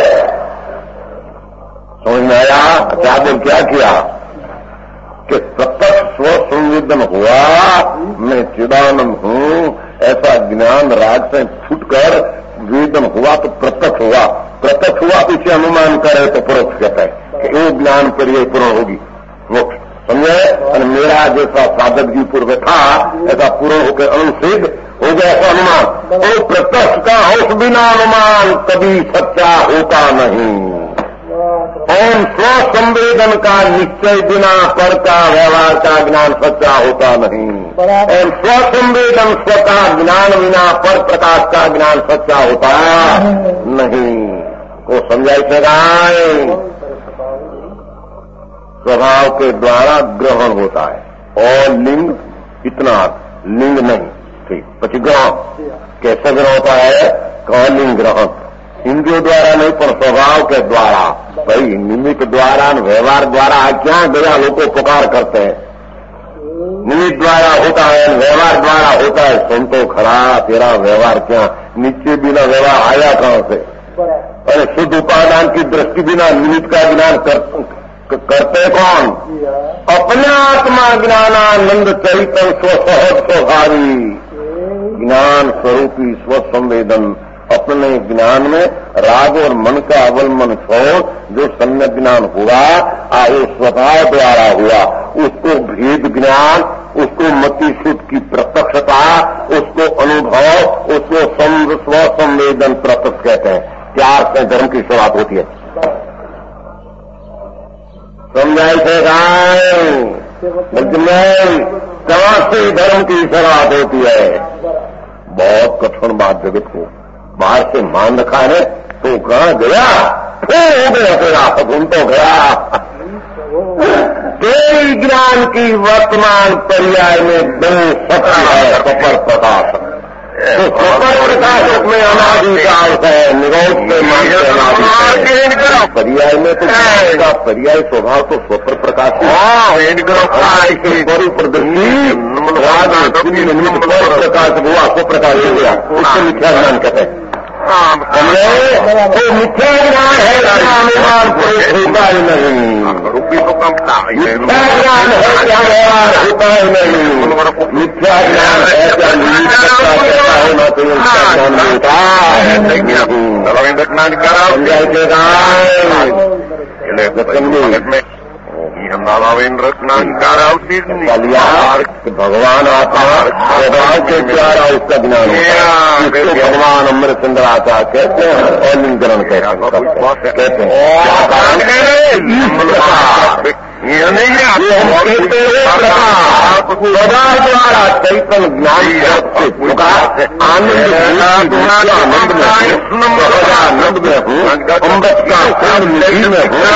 D: समझ में आया क्या बोल क्या किया कि प्रत्यक्ष स्व संवेदन हुआ, मैं चिदानंद हूं, ऐसा ज्ञान राग से छूटकर वेदन हुआ तो प्रत्यक्ष हुआ, प्रत्यक्ष हुआ पीछे अनुमान करे तो परोक्ष कहता है कि वो ज्ञान पर ये पूर्ण होगी मोक्ष। समझे? और मेरा जैसा साधक जी पूर्व था ऐसा पूर्ण होकर अनुसिद्ध हो गया ऐसा अनुमान। तो प्रत्यक्ष का होश बिना अनुमान कभी सच्चा होता नहीं। और स्व संवेदन का निश्चय बिना पर का व्यवहार का ज्ञान सच्चा होता नहीं। और स्व संवेदन स्व का ज्ञान बिना पर प्रकाश का ज्ञान सच्चा होता नहीं। को समझाई सगाए स्वभाव के द्वारा ग्रहण होता है और लिंग इतना लिंग नहीं। ठीक पची ग्रहण कैसे ग्रहण होता है? लिंग ग्रहण इंद्रियों द्वारा नहीं पर स्वभाव के द्वारा। भाई निमित्त द्वारा व्यवहार द्वारा क्या गया लोगों पुकार करते हैं। निमित्त द्वारा होता है, व्यवहार द्वारा होता है। सुन तो खरा तेरा व्यवहार क्या, नीचे बिना व्यवहार आया कहां से? अरे शुद्ध उपादान की दृष्टि बिना निमित्त का ज्ञान करते कौन? अपने आत्मा ज्ञानानंद चैतन्य स्वसहज स्वभावी ज्ञान स्वरूपी स्व संवेदन अपने ज्ञान में राग और मन का अवलंबन छोड़ जो सम्यक ज्ञान हुआ वो स्वभाव द्वारा हुआ, उसको भेद ज्ञान, उसको मति शुद्ध की प्रत्यक्षता, उसको अनुभव, उसको स्व संवेदन प्रत्यक्ष कहते हैं। प्यार से धर्म की शुरुआत होती है। समझाई थे गाय कहां से धर्म की शुरुआत होती है? बहुत कठिन बात जगत को बाहर से मान रखा है तो कहां गया? हो गया तेरा हुकुम तो गया। तेरी ज्ञान की वर्तमान पर्याय में दो सत्य है, सफर प्रकाश। तो सफर प्रकाश में अनादिकाल है, निरोध में मानते पर्याय में तो का पर्याय स्वभाव तो स्वपर प्रकाश प्रकाश हुआ, स्वप्रकाश हो गया, उसको मिथ्या ज्ञान कहते हैं। तो मिथ्या ज्ञान है, अनुमान होता ही नहीं। रूपी तो कमता मिथ्या ज्ञान है, क्या व्यवहार होता ही नहीं। मिथ्या ज्ञान है, क्या होना चाहिए।
C: रत्नावेंद्र स्नानकार
D: भगवान आत्मा स्वभाव के प्यारा उसका ज्ञान भगवान अमृतचंद्र आता कहते हैं और लिंगकरण कहते द्वारा चैतन ज्ञान आनंद में हूँ, अमृत का निधि में हूँ,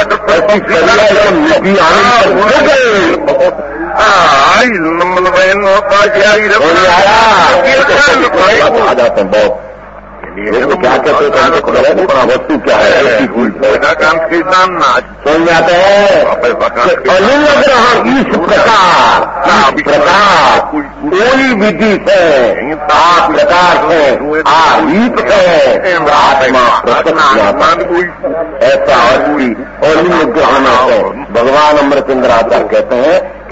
D: आ जाते हैं बहुत। तो क्या कहते हैं, वस्तु क्या है, सुन जाते हैं इस प्रकार कोई विधि से आप प्रकार से आवीत है आत्मा ऐसा और ग्रहण है। भगवान अमृतचंद्र आचार्य कहते हैं कि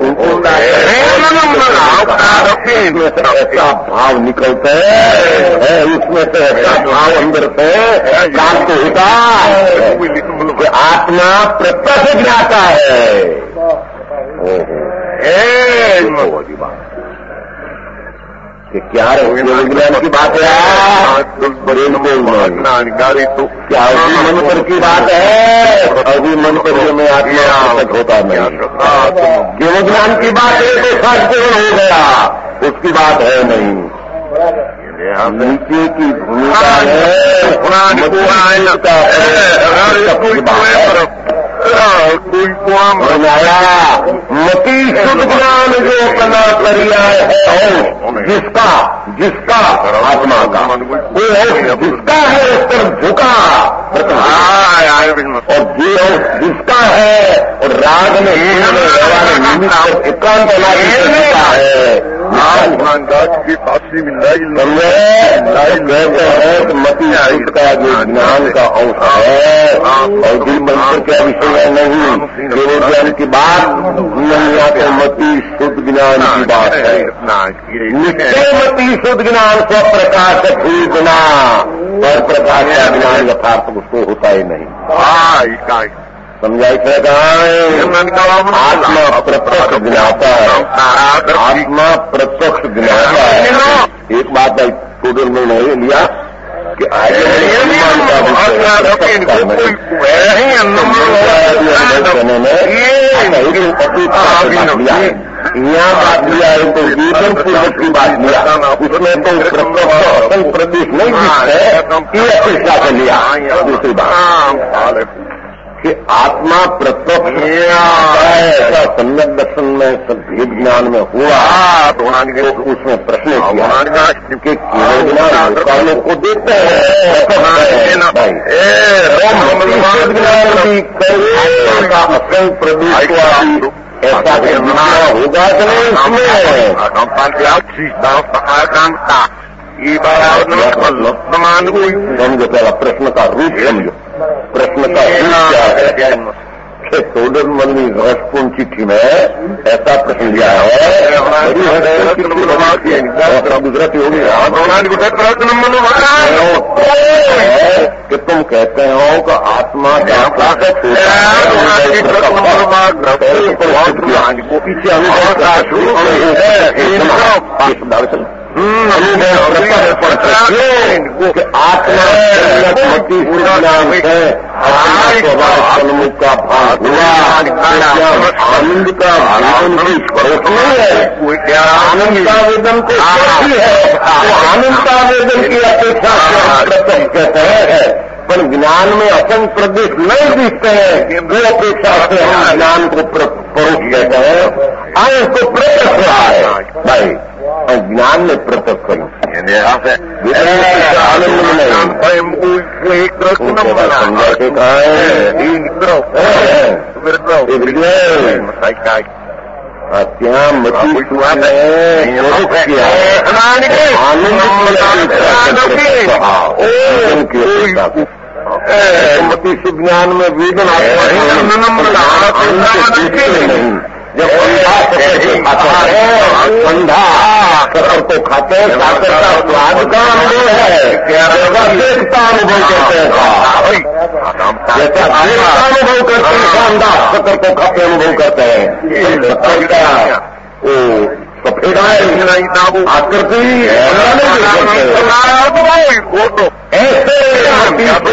D: ऐसा भाव निकलते है, उसमें से ऐसा भाव अंदर से प्राप्त होता है कि आत्मा प्रत्यक्ष ज्ञाता है। कि क्या विज्ञान की बात है, क्या मंत्र की बात है, अभी मंत्र में आत्मा होता नहीं। जो विज्ञान की बात है तो शास्त्र हो गया, उसकी बात है नहीं। नीचे की भूमिका है, मती शुद्ध ज्ञान जो कला पर्याय है, जिसका आत्मा का वो जिसका है उस पर झुका, और जो जिसका है और राग में एकांत झुका है। मती शुद्ध का जो ज्ञान का अंश है और जो मंत्र के विषय नहीं, केवल ज्ञान की बात नहीं आते, मती शुद्ध ज्ञान की बात है। निश्चय मती शुद्ध ज्ञान स्व प्रकाश भूतना, और प्रकाश का ज्ञान यथार्थ उसको होता ही नहीं। समझाई आत्मा प्रत्यक्ष ज्ञाता है, आत्मा प्रत्यक्ष ज्ञाता है। एक बात टोटल में नहीं लिया कि यहाँ बात लिया है तो जीवन पूर्वक की बात लिया, उसमें तो प्रत्यक्ष प्रदेश नहीं है, ये अपेक्षा से लिया। दूसरी बात कि आत्मा प्रत्यक्ष ऐसा सम्यक दर्शन में भेद ज्ञान में हुआ, तो उसमें प्रश्न किया कि केवल ज्ञान कालों को देते हैं प्रदेश ऐसा करना होगा कि नहीं। समझो पहला प्रश्न का रूप समझो, प्रश्न का रूप क्या है। सोडर मल्ली रहस्यपूर्ण चिट्ठी में ऐसा प्रश्न दिया है, गुजराती होगी कि तुम कहते हो कि आत्मा पीछे आत्मा सन्मुख का भाग हुआ, आनंद का आनंद आनंद का आवेदन तो है, आनंद का आवेदन की अपेक्षा कहते हैं पर ज्ञान में असंख्य प्रदेश नहीं दिखते हैं, वो अपेक्षा से हम ज्ञान को परोक्ष कहते हैं। आज इसको प्रत्यक्ष हो रहा है भाई, और ज्ञान में प्रत्यक्ष करूं आनंद मति शुभ ज्ञान में वेदन नहीं। जब ठंडा शक्कर को खाते हैं, साकर का स्वाद का अनुभव है, देखता अनुभव करते हैं, जैसा अनुभव करते हैं शानदार शक्कर को खाते अनुभव करते हैं। शक्कर का वो सफेद आकृति ऐसे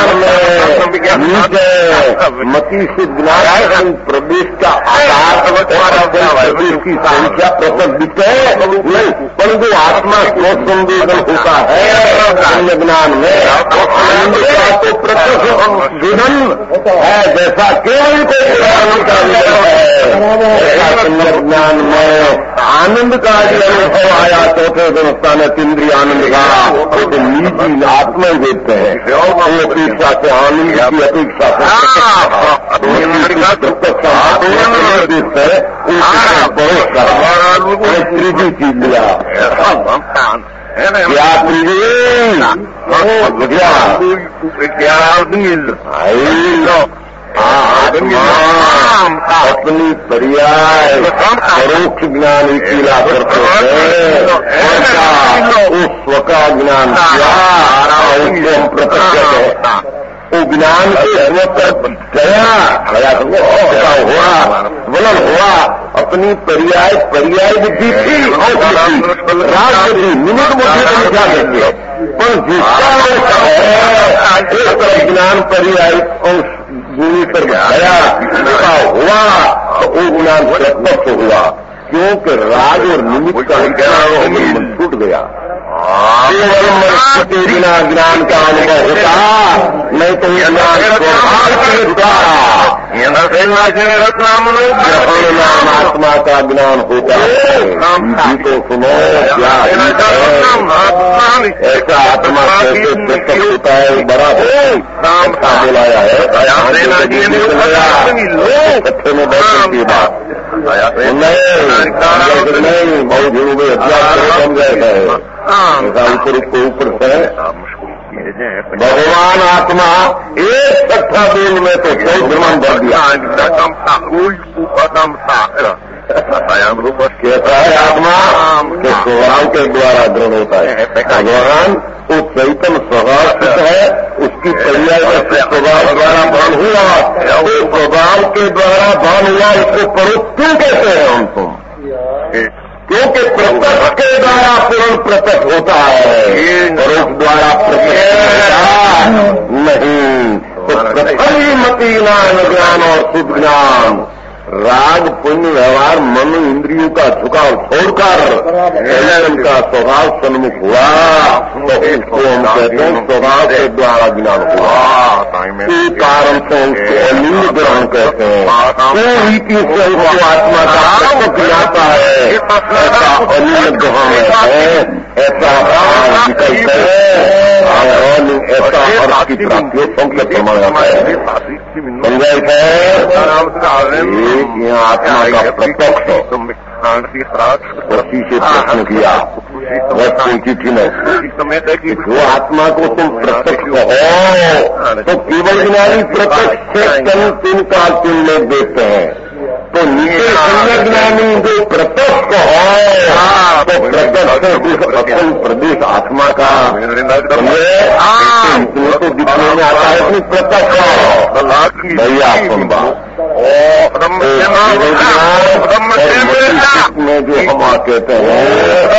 D: मति शुद्ध ज्ञान प्रदेश का आधार प्रदेश की संख्या पृथक दिखते हैं नहीं, परंतु आत्मा स्रोत संवेदन होता है ज्ञान में आनंद का तो प्रत्यक्ष विधन है। जैसा केवल को ज्ञान में आनंद का जो अनुभव आया चौथे संस्थान इंद्रिय आनंद का, तो निजी आत्मा देखते हैं अपेक्षा से आनंद की अपेक्षा से त्रिजी चीज लिया क्या अपनी पर्याय परोक्ष ज्ञान कीला करते हैं, उस स्व का ज्ञान किया प्रत्यक्ष वो ज्ञान के गया हुआ वलन हुआ। अपनी पर्याय बुद्धि थी राज बुद्धि निमित्त बुद्धि क्या देंगे, पर जिसका ज्ञान पर्याय भूमि पर गया हुआ तो वो ज्ञान प्रत्यक्ष हुआ, क्योंकि राज और निमित्त का ज्ञान छूट गया। बिना ज्ञान का अनुभव होता, नहीं तो आत्मा का ज्ञान होता है। तो सुनो क्या ऐसा आत्मा कैसे प्रत्यक्ष होता है, बड़ा हो बुलाया है कट्ठे में बैठने की बात नहीं, बहुत जरूरी समझ गए ऊपर से भगवान आत्मा एक कट्ठा दिन में तो कोई भ्रमण भर दिया। कैसा है आत्मा के स्वभाव के द्वारा ग्रहण होता है। भगवान वो चैतन्य स्वभाव है, उसकी पर्याय स्वभाव द्वारा भान हुआ, वो स्वभाव के द्वारा भान हुआ, उसको परोक्ष कहते हैं हम तुम, क्योंकि प्रत्यक्ष के द्वारा पूर्ण प्रत्यक्ष होता है, परोक्ष द्वारा प्रत्यक्ष नहीं। तो प्रथम मति ज्ञान और शुद्ध ज्ञान राग पुण्य व्यवहार मन इंद्रियों का झुकाव छोड़कर उनका स्वभाव सन्मुख हुआ, तो इसको हम कहते हैं स्वभाव के द्वारा ज्ञान हुआ। इसी कारण से उसको अनिल ग्रहण कहते हैं। तो रीति से उसको आत्मा का प्रत्यक्ष जाता है, ऐसा अनिल ग्रहण है, ऐसा विकल्प है, ऐसा अर्थ की प्राप्ति संख्या प्रमाण जाता है। समझाए है यहाँ आत्मा का प्रत्यक्ष उसी से प्रश्न किया चिट्ठी में, जो आत्मा को तुम प्रत्यक्ष हो तो केवल ज्ञानी प्रत्यक्ष से तीन काल तीन लोग देखते हैं, तो नीचे सम्यक ज्ञानी जो प्रत्यक्ष हो तो प्रत्यक्ष अखंड प्रदेश आत्मा का तो दिखने में आता है कि प्रत्यक्ष हो भैया सुनबा में जो हम कहते हैं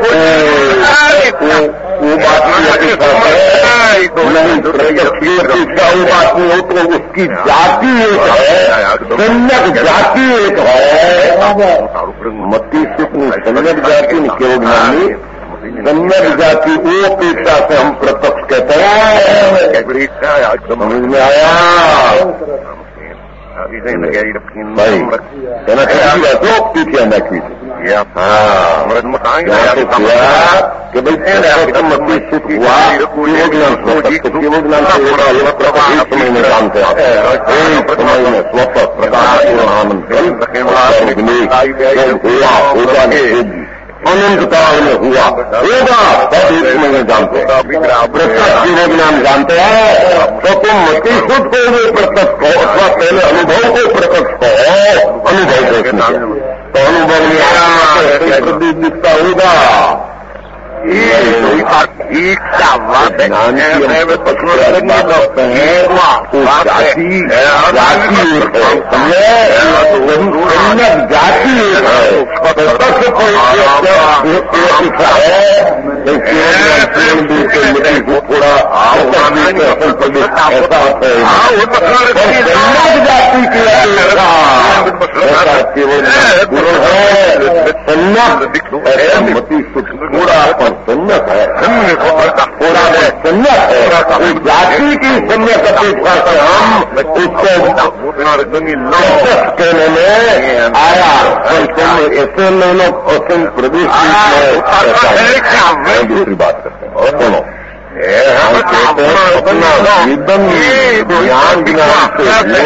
D: वो बात नहीं, वो बात नहीं हो तो उसकी जाति एक है, सम्यक जाति एक है। मति सुख सम्यक जाति केवल ज्ञानी सम्यक जाति वो अपेक्षा से हम प्रत्यक्ष कहते हैं। समझ में आया भाई? कहना चाहिए तो पीछे न कीजिए कि भाई मती सुख हुआ केवल ज्ञान समय में जानते हैं समय में स्वतः प्रकाश अनंत काल में हुआ होगा सब इसमें जानते हैं। प्रत्यक्ष जीवन ज्ञान जानते हैं तो तुम मती सुख को भी प्रत्यक्ष हो अथवा पहले अनुभव को प्रत्यक्ष हो अनुभव देखना तो अनुभव में आया प्रदीप दिखता होगा। थोड़ा सम्यक है थोड़ा सम्यक है जाति की सम्यक अपेक्षा से हम उसको कहने में आया तुम ऐसे ले लो और तुम प्रदेश दूसरी बात करते हैं और सुनो अपना जीवन ज्ञान ज्ञान से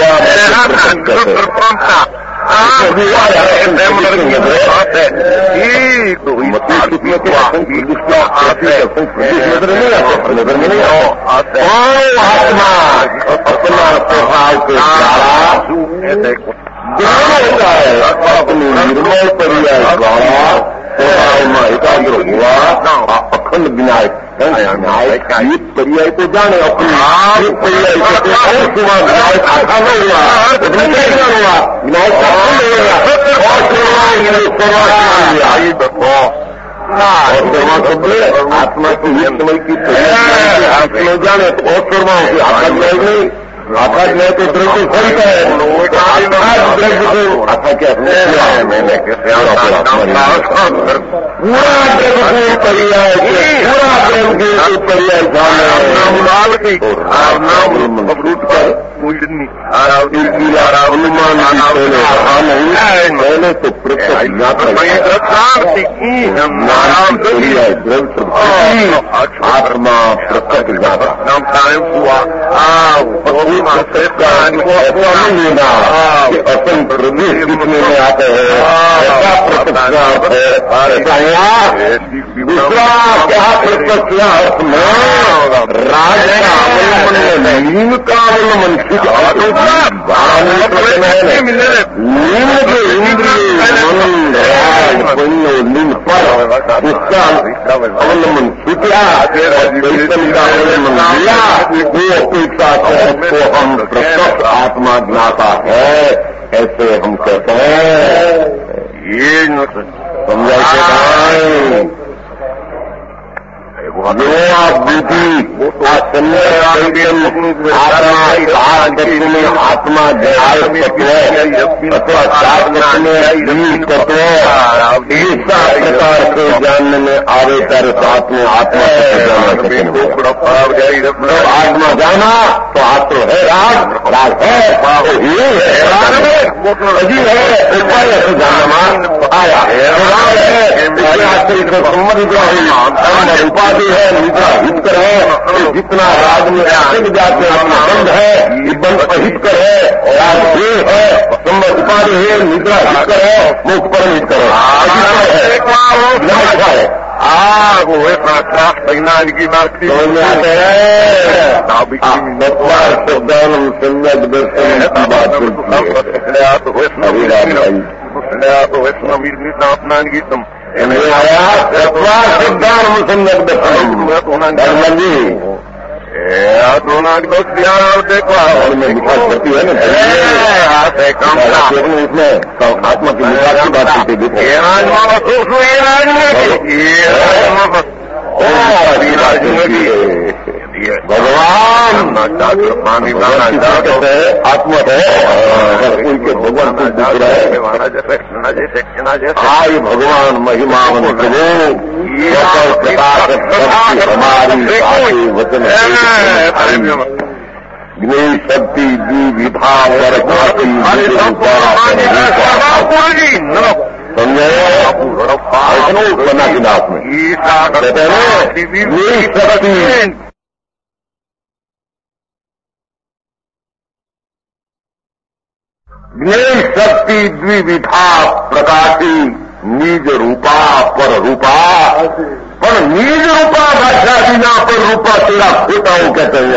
D: नजर में नहीं आओ आत्मा अपना स्वभाव के होता है अपनी निर्मल पर्याय द्वारा स्वभाव में एकाग्र हुआ अखंड विनायक विनायक पर्याय को जाने अपनी पर्याय विनायक आखा न हुआ विनायक आत्मा की समय की आत्मा जाने तो और शर्मा होगी आखा ज्ञान नहीं आखा ज्ञान तो द्रव्य फलता है आखा क्या मैंने पूरा पर्याय पूरा प्रेम के पर्याय अनुमान मैंने तो आत्मा प्रत्यक्ष ज्ञाता हुआ लेना अपन प्रदेश दिखने में आते हैं दूसरा क्या प्रत्यक्ष अर्थ में राज का अवलंबन लीन का अवलंबन लीन के इंद्रिय लीन पर उसका अवलंबन छूटा चैतन्य का अवलंबन लिया वो अपेक्षा को हम प्रत्यक्ष आत्मा ज्ञाता है ऐसे हम कहते हैं। ये समझाइए बुद्धि आत्मा तत्व प्रकार से जानने में आवे कर साथ में आत्मा आत्मा जाना तो आत्मा है राग राग है अजीब है उपाय है जानना आया उपाधि है निद्रा हितकर है जितना राग में अधिक जाते अपना बंध है ये बंध अहितकर है राग है संबंध उपाधि है निद्रा हितकर है मुख पर हितकर है वो विज्ञान की बात सम्यक दर्शन की बात अपना गीतम आया सिद्धांत सम्यक दर्शन जी देखो में मिठास करती है ना इसमें आत्मा की मिठास की बात करती भगवान आत्मा है उनके भगवान को दिख रहा है। आय भगवान महिमा हमारी वचन ज्ञेय शक्ति विधा पर समझे बना दिनाथ में ज्ञेय शक्ति ज्ञेय शक्ति द्विविधा प्रकाशी निज रूपा पर रूपा पर निज रूपा भाषा बिना पर रूपा तेरा खोटा हो कहते हैं।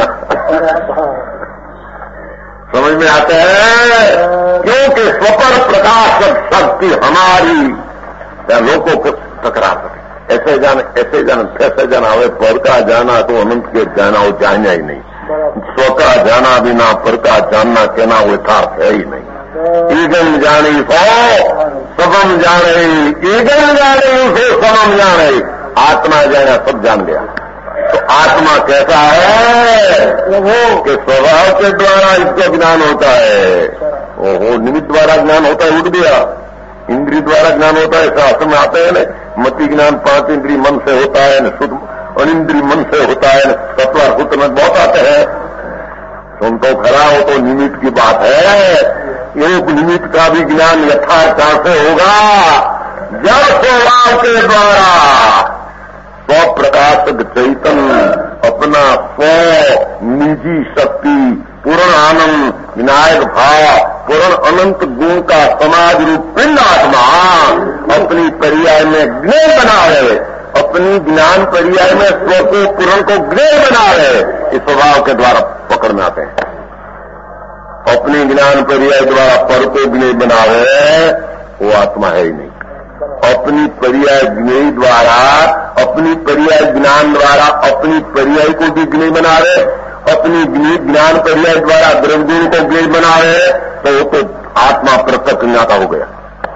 D: समझ में आते हैं क्योंकि स्वपर प्रकाशक शक्ति हमारी या लोगों को टकरा सके ऐसे जान फैसे जाना हमें पर का जाना तो अनंत के जाना वो जाना ही नहीं। स्व का जाना बिना पर का जानना कहना वो यथार्थ है ही नहीं। ईगन जाने सो सबम जाने ईगन जाने उसे सबम जाने आत्मा जाना सब जान गया। तो आत्मा कैसा है वो कि स्वभाव के द्वारा इसका ज्ञान होता है। वो निमित्त द्वारा ज्ञान होता है उठ गया। इंद्रिय द्वारा ज्ञान होता है शास्त्र में आते हैं न मति ज्ञान 5 इंद्रिय मन से होता है न शुद्ध अनिंद्रिय मन से होता है सत्वर सूत्र में बहुत आते हैं। सुन तो खरा हो तो निमित्त की बात है। योग निमित्त का भी ज्ञान यथार्थ से होगा जब स्वभाव के द्वारा स्वप्रकाशक चैतन्य अपना स्व निजी शक्ति पूर्ण आनंद विनायक भाव पूर्ण अनंत गुण का समाज रूप पिंड आत्मा अपनी पर्याय में ज्ञेय बना रहे अपनी ज्ञान पर्याय में स्व को पूर्ण को ज्ञेय बना रहे इस स्वभाव के द्वारा पकड़ में आते हैं। अपनी ज्ञान पर्याय द्वारा पर को ज्ञेय बना रहे वो आत्मा है ही नहीं। अपनी पर्याय ज्ञेय द्वारा अपनी पर्याय ज्ञान द्वारा अपनी पर्याय को भी ज्ञेय बना रहे अपनी ज्ञान पर्याय द्वारा द्रव्यगुण को ज्ञेय बना रहे तो वो तो आत्मा प्रत्यक्ष ज्ञाता हो गया।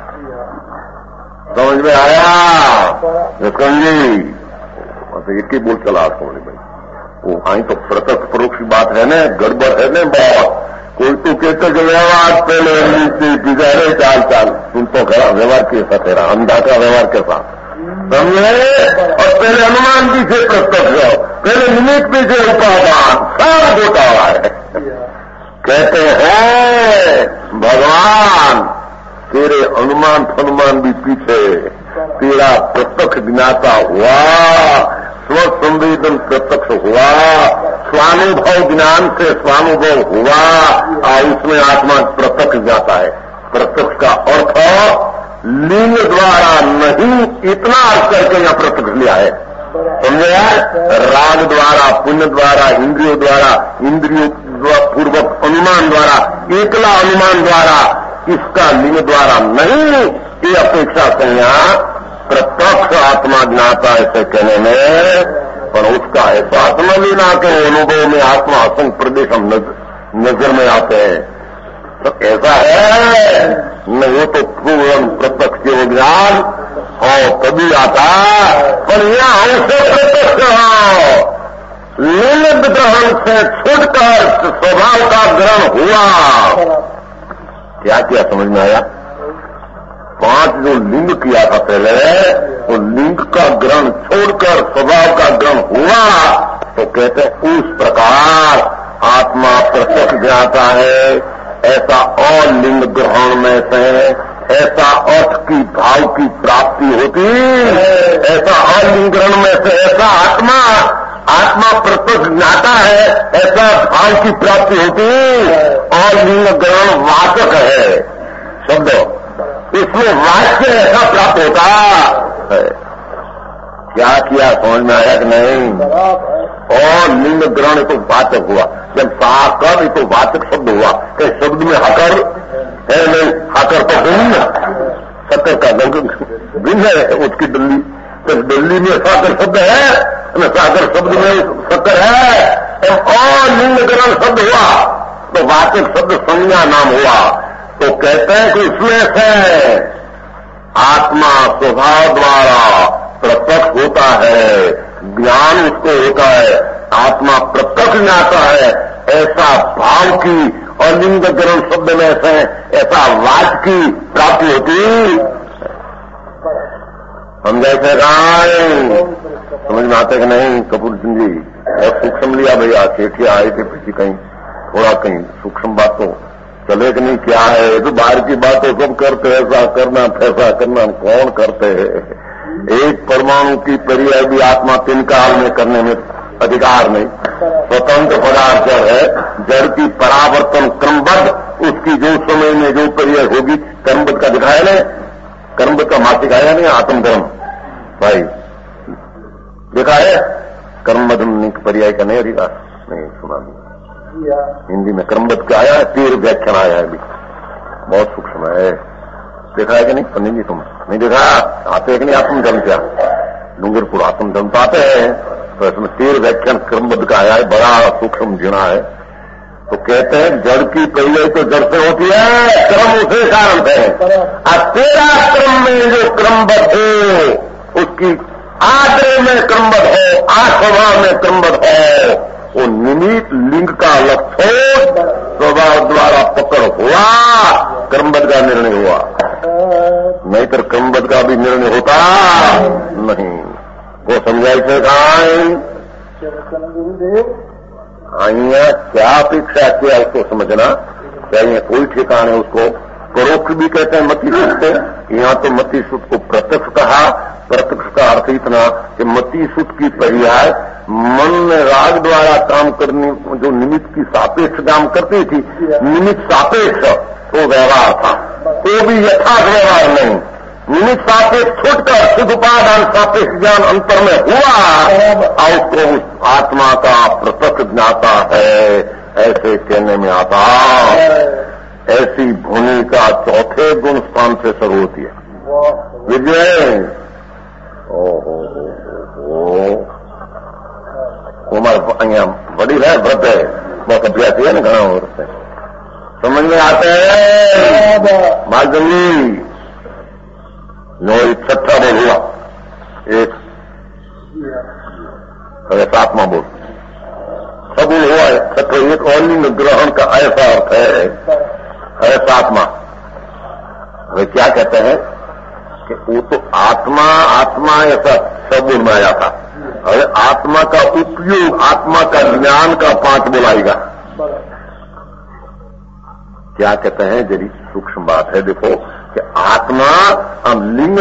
D: समझ में आया समझी एक ही बोल चला समझ में वो आई तो प्रत्यक्ष परोक्ष बात है न गड़बड़ है न बहुत। कोई तो कहते जो व्यवहार पहले बिगाड़े चाल तुम तो खरा व्यवहार के साथ तेरा अंधा का व्यवहार के साथ समझे और पहले अनुमान पीछे प्रत्यक्ष हो पहले निमित्त पीछे उपादान सब घोटाला है। कहते हैं भगवान तेरे अनुमान फनुमान भी पीछे तेरा प्रत्यक्ष ज्ञाता हुआ स्वसंवेदन प्रत्यक्ष हुआ स्वानुभव ज्ञान से स्वानुभव हुआ उसमें आत्मा प्रत्यक्ष जाता है। प्रत्यक्ष का अर्थ लिंग द्वारा नहीं इतना अर्थ करके यहां प्रत्यक्ष लिया है समझे। राग द्वारा पुण्य द्वारा इंद्रियों पूर्वक अनुमान द्वारा एकला अनुमान द्वारा इसका लिंग द्वारा नहीं ये अपेक्षा से यहाँ प्रत्यक्ष आत्मा ज्ञाता ऐसे कहने में पर उसका ऐसा आत्मा लेना के अनुभव में आत्मा असंग प्रदेश हम नजर में आते हैं तो ऐसा है न वो तो पूर्ण प्रत्यक्ष के ज्ञान और तभी आता पर यहाँ हमसे प्रत्यक्ष लिंग ग्रहण से छूटकर स्वभाव का ग्रहण हुआ। क्या किया समझ में आया? 5 जो लिंग किया था पहले वो लिंग का ग्रहण छोड़कर स्वभाव का ग्रहण हुआ तो कहते उस प्रकार आत्मा प्रत्यक्ष ज्ञाता है। ऐसा और लिंग ग्रहण में से ऐसा अर्थ की भाव की प्राप्ति होती ऐसा और लिंग ग्रहण में से ऐसा आत्मा प्रत्यक्ष ज्ञाता है ऐसा भाव की प्राप्ति होती और लिंग ग्रहण वाचक है शब्द इसमें वाक्य ऐसा प्राप्त होता है। क्या किया समझ में आया कि नहीं? और लिंग ग्रहण तो वाचक हुआ जब साकर तो वाचक शब्द हुआ कि शब्द में हकर है नहीं हकर तो भिन्न शक्कर का भिन्न है उसकी डल्ली तो डल्ली में साकर शब्द है साकर शब्द में शक्कर है और लिंग ग्रहण शब्द हुआ तो वाचक शब्द संज्ञा नाम हुआ तो कहते हैं कि इसमें से आत्मा स्वभाव द्वारा प्रत्यक्ष होता है ज्ञान उसको होता है आत्मा प्रत्यक्ष ज्ञाता है, ऐसा भाव की और लिंग ग्रहण शब्द में ऐसा वाद की प्राप्ति होती। हम जैसे राय समझ में आते कि नहीं कपूर सिंह जी, और सूक्ष्म लिया भैया, सेठिया आए थे पीछे कहीं थोड़ा कहीं सूक्ष्म बात तो चले कि नहीं, क्या है तो बाहर की बात तो सब करते हैं, ऐसा करना फैसा करना कौन करते हैं। एक परमाणु की पर्याय भी आत्मा 3 काल में करने में अधिकार नहीं। स्वतंत्र पदार्थ जड़ है, जड़ की परावर्तन क्रमबद्ध, उसकी जो समय में जो पर्याय होगी कर्मबद्ध का दिखाया नहीं, कर्मबद्ध का मासिक आया नहीं, आत्मधर्म भाई देखा है, कर्मबद्ध पर्याय का नहीं अधिकार नहीं सुना नहीं। हिंदी में क्रमबद्ध का आया है, 13 व्याख्यान आया है, भी बहुत सूक्ष्म है, देखा है कि नहीं पंडित जी, तुम नहीं देखा, आते हैं कि नहीं आत्मधर्म, क्या डूंगरपुर आत्मधर्म तो आते हैं, तो इसमें 13 व्याख्यान क्रमबद्ध का आया है, बड़ा सूक्ष्म जिना है। तो कहते हैं जड़ की पहले तो जड़ से होती है, क्रम उसे कारण है, और 13 क्रम में जो क्रमबद्ध हो उसकी आदरे में क्रमबद्ध हो, आस्वभाव में क्रमबद्ध हो, वो निमित्त लिंग का लक्षण स्वभाव द्वारा पकड़ हुआ, क्रमबद्ध का निर्णय हुआ, नहीं तो क्रमबद्ध का भी निर्णय होता नहीं। वो समझाई से आइया क्या अपेक्षा किया उसको समझना चाहिए, कोई ठिकाने उसको परोक्ष भी कहते हैं मति सुख को, यहाँ तो मति सुख को प्रत्यक्ष कहा। प्रत्यक्ष का अर्थ इतना कि मति सुख की पर्याय मन में राग द्वारा काम करने, जो निमित्त की सापेक्ष काम करती थी, निमित्त सापेक्ष तो व्यवहार था, तो भी यथार्थ व्यवहार नहीं, निमित्त सापेक्ष छूटकर शुद्ध उपादान सापेक्ष ज्ञान अंतर में हुआ, और उसको उस आत्मा का प्रत्यक्ष ज्ञाता है ऐसे कहने में आता। ऐसी भूमिका चौथे गुण स्थान से शुरू होती है। विजय उमर અહીંયા वडील है, वृद्ध है, बहुत अभ्यासी है ना, घना और से समझ में आते हैं। मालजमी नो 6ठा बोल हुआ, एक सातवां बोल सब हुआ है, 6ठा एक और ग्रहण का ऐसा अर्थ है सातवां। वे क्या कहते हैं कि वो तो आत्मा ऐसा सब में आया था, और आत्मा का उपयोग, आत्मा का ज्ञान का 5 बोलाएगा। क्या कहते हैं, जरी सूक्ष्म बात है, देखो कि आत्मा हम लिंग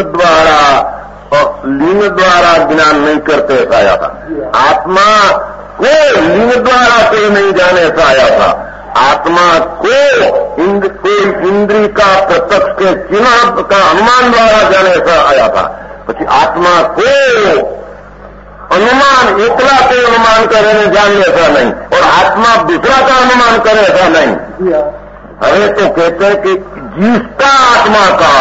D: द्वारा ज्ञान नहीं करते ऐसा आया था। आत्मा को लिंग द्वारा कोई नहीं जाने ऐसा आया था। आत्मा को कोई इंद्री का प्रत्यक्ष के चिन्ह का अनुमान द्वारा जाने ऐसा आया था। પછી आत्मा को अनुमान एकला से अनुमान करे जान ऐसा नहीं, और आत्मा दूसरा का अनुमान करे ऐसा नहीं। अरे तो कहते हैं कि जिसका आत्मा का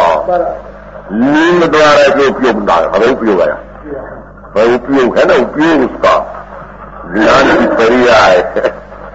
D: लिंग द्वारा जो उपयोग, हमें उपयोग आया, वह उपयोग है ना, उपयोग उसका ज्ञान की पर्याय है।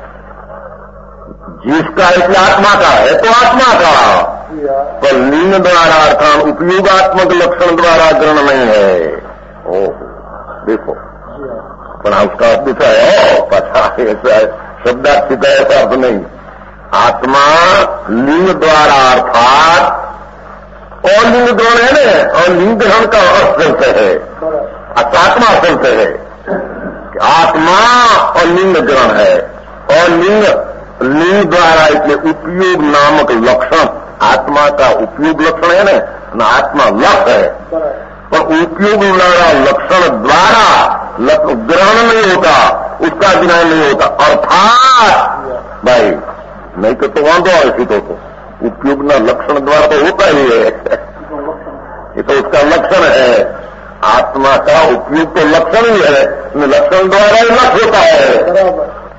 D: जिसका एक आत्मा का है तो आत्मा का, पर लिंग द्वारा अर्थात उपयोगात्मक लक्षण द्वारा ग्रहण नहीं है। ओह देखो, पर उसका अर्थ है पछा ऐसा शब्दार्थ का ऐसा अर्थ नहीं। आत्मा लिंग द्वारा अर्थात, और लिंग ग्रहण है ना, और लिंग ग्रहण का अर्थ चलते है, आत्मा चलते है, आत्मा और लिंग ग्रहण है, और लिंग द्वारा इसलिए उपयोग नामक लक्षण, आत्मा का उपयोग लक्षण है ना, आत्मा लक्ष्य है, पर उपयोग द्वारा लक्षण द्वारा ग्रहण नहीं होता, उसका ज्ञान नहीं होता। अर्थात भाई नहीं तो वांधो ऐसी तो उपयोग न लक्षण द्वारा तो होता ही है, ये तो उसका लक्षण है। आत्मा का उपयोग तो लक्षण ही है, लक्षण द्वारा ही लक्ष्य होता है,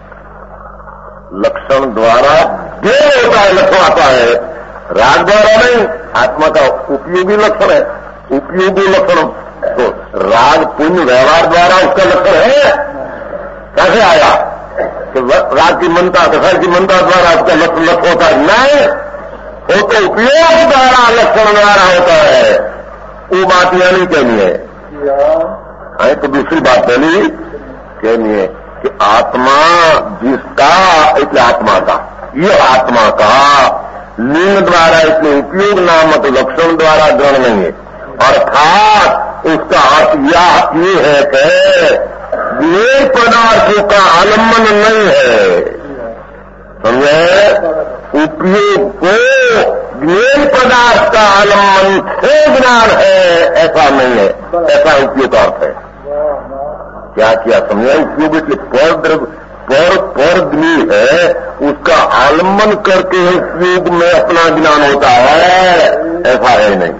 D: लक्षण द्वारा देह होता है, लक्षण आता है, राग द्वारा नहीं। आत्मा का उपयोगी लक्षण है, उपयोगी लक्षण तो राग पुण्य व्यवहार द्वारा उसका लक्षण है। कैसे आया कि राग की मनता, दशा की मनता द्वारा उसका लक्षण होता है? नहीं, वो तो उपयोग द्वारा लक्षण द्वारा होता है। वो बात यह नहीं कहनी है, तो दूसरी बात पहली कहनी है कि आत्मा जिसका એટલે आत्मा का, ये आत्मा का लिंग द्वारा इसमें उपयोग नामक लक्षण द्वारा ग्रहण नहीं है। अर्थात उसका अर्थ यह ये है कि ये पदार्थों का आलम्बन नहीं है, समझे? उपयोग को ज्ञेय पदार्थ का आलम्बन से ज्ञान है ऐसा नहीं है, ऐसा उपयोग का अर्थ है। क्या किया समझे? उपयोग इसलिए पर ज्ञेय है, उसका आलम्बन करके उपयोग में अपना ज्ञान होता है, ऐसा है नहीं।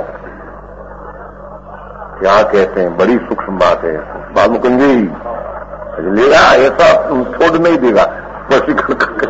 D: क्या कहते हैं, बड़ी सूक्ष्म बात है। बालमुकुंद जी लेगा ऐसा छोड़ नहीं देगा प्रशिक्षण करके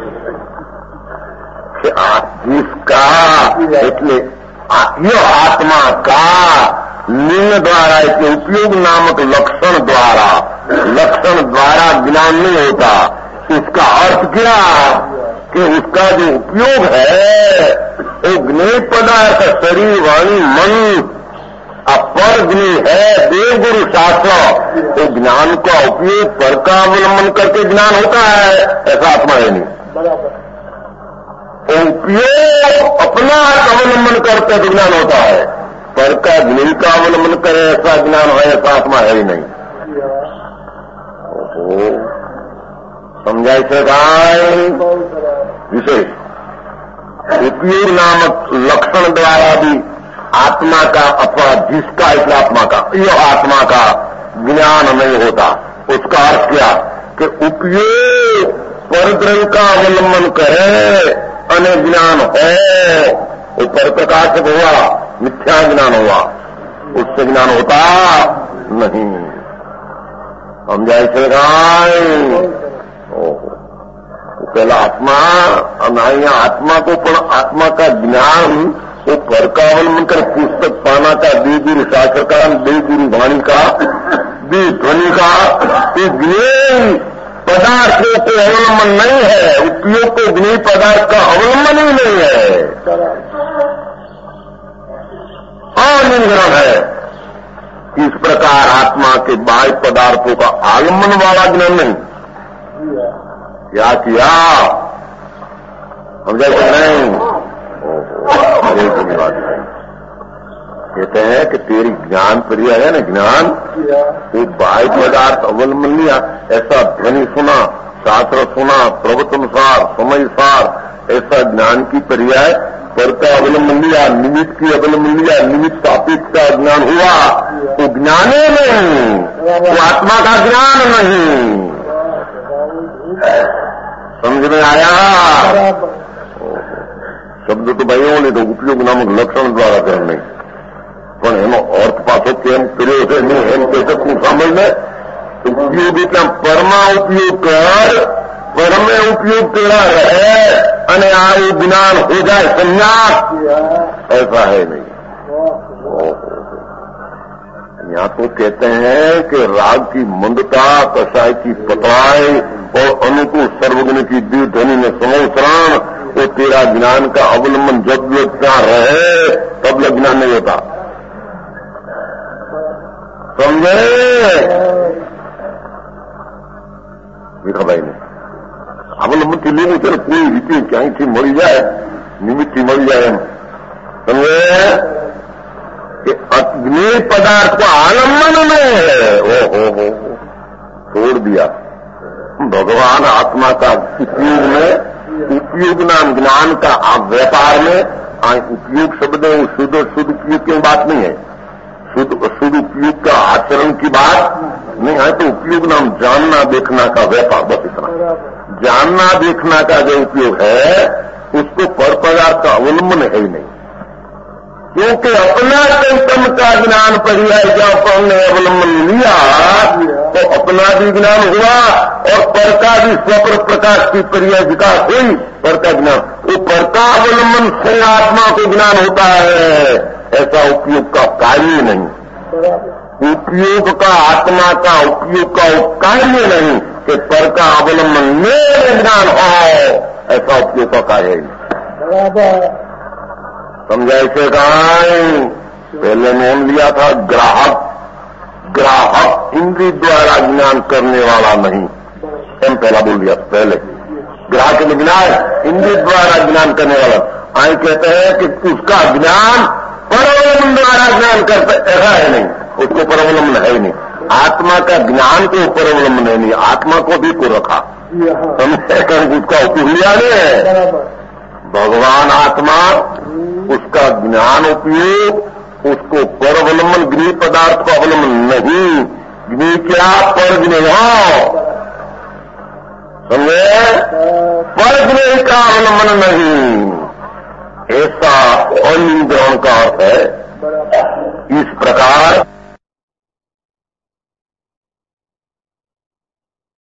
D: जिसका એટલે ये आत्मा का लिंग द्वारा इसके उपयोग नामक लक्षण द्वारा ज्ञान नहीं होता। इसका अर्थ क्या कि उसका जो उपयोग है वो ज्ञेय पदार्थ शरीर वाणी मन अपर ज्ञेय है। देवगुरु शास्त्र तो ज्ञान का उपयोग पर का अवलंबन करके ज्ञान होता है, ऐसा आत्मा है नहीं। उपयोग अपना अवलंबन करते तो ज्ञान होता है, पर का ज्ञेय का अवलंबन करे ऐसा ज्ञान है, ऐसा आत्मा है ही नहीं। ओहो, समझाई से विशेष उपयोग नामक लक्षण द्वारा भी आत्मा का अथवा जिसका इसलिए आत्मा का, यह आत्मा का ज्ञान नहीं होता। उसका अर्थ क्या कि उपयोग परद्रव्य का अवलंबन करे अने ज्ञान हो, वो पर प्रकाश हुआ, मिथ्या ज्ञान हुआ, उससे ज्ञान होता नहीं। समझाई से पहला आत्मा यहाँ आत्मा को पण आत्मा का ज्ञान वो पर का अवलंबन कर पुस्तक पाना का, देवगुरु शास्त्र का, देवगुरु वाणी का, देव ध्वनि का, ये ज्ञेय पदार्थों को अवलंबन नहीं है। उपयोग को ज्ञेय पदार्थ का अवलंबन ही नहीं है, अनिग्रह है। इस प्रकार आत्मा के बाह्य पदार्थों का आलम्बन वाला ज्ञान नहीं। क्या किया हम जैसे नहीं बात है। कहते हैं कि तेरी ज्ञान प्रिय है ना, ज्ञान वो बाह्य पदार्थ अवलंबन लिया। ऐसा ध्वनि सुना, शास्त्र सुना, प्रवचन सार, समय सार, ऐसा ज्ञान की पर्याय पर का अवलंबन लिया, निमित्त की अवलंबन लिया, निमित्त सापेक्ष का ज्ञान हुआ, तो ज्ञाने नहीं, वो आत्मा का ज्ञान नहीं। समझ में आया? शब्द तो भाइयों ने तो उपयोग नामक लक्षण द्वारा करने, પણ એનો અર્થ પાછો કેમ કર્યો છે હું એમ કહી શકું સાંભળને। ઉપયોગ એટલે પरमा उपयोग कर, પરમે उपयोग तेरा रहे અને આ જ્ઞાન हो जाए संन्यास, ऐसा है नहीं। यहाँ तो कहते हैं कि राग की मंदता, कषाय की पतवाई और अनुकूल सर्वज्ञ की दिव्य ध्वनि में समोसरण, वो तेरा ज्ञान का अवलंबन जब लगता रहे तब लग ज्ञान नहीं होता। समझे देखा भाई ने अवलंबन થી લેવું છે કોઈ રીતે ક્યાંયથી મળી જાય, નિમિત્તથી મળી જાય એમ। સમજે कि अग्नि पदार्थ को आलम्बन में है। हो छोड़ दिया भगवान आत्मा का उपयोग में, उपयोग नाम ज्ञान का आप व्यापार में उपयोग शब्द शुद्ध उपयोग की बात नहीं है, शुद्ध उपयोग का आचरण की बात नहीं है। तो उपयोग नाम जानना देखना का व्यापार, बस इतना। जानना देखना का जो उपयोग है उसको पर पदार्थ का अवलंबन है ही नहीं, क्योंकि अपना चैतन्य का ज्ञान पर्याय जब हमने अवलंबन लिया तो अपना भी ज्ञान हुआ और पर का भी स्वप्र प्रकाश की पर्याय विकास हुई। पर का ज्ञान वो पर का अवलंबन से आत्मा को ज्ञान होता है, ऐसा उपयोग का कार्य नहीं। उपयोग का आत्मा का उपयोग का कार्य नहीं कि पर का अवलंबन में ज्ञान हो, ऐसा उपयोग का कार्य नहीं। समझाई से कहा पहले नाम लिया था ग्राहक, ग्राहक इंद्रिय द्वारा ज्ञान करने वाला नहीं, टाइम पहला बोल दिया पहले। ग्राहक विज्ञान इंद्रिय द्वारा ज्ञान करने वाला आए कहते हैं कि उसका ज्ञान परवलंबन द्वारा ज्ञान करता, ऐसा है नहीं, उसको परवलंबन है ही नहीं। आत्मा का ज्ञान को परवलंबन है नहीं, आत्मा को भी को रखा हमने उसका उपयोग लिया नहीं। भगवान आत्मा उसका ज्ञान उपयोग, उसको परवलंबन गृह पदार्थ को अवलंबन नहीं, गृह क्या पर ज्ञेय समझे, पर ज्ञेय का अवलंबन नहीं, ऐसा अनिग्रहण का अर्थ है। इस प्रकार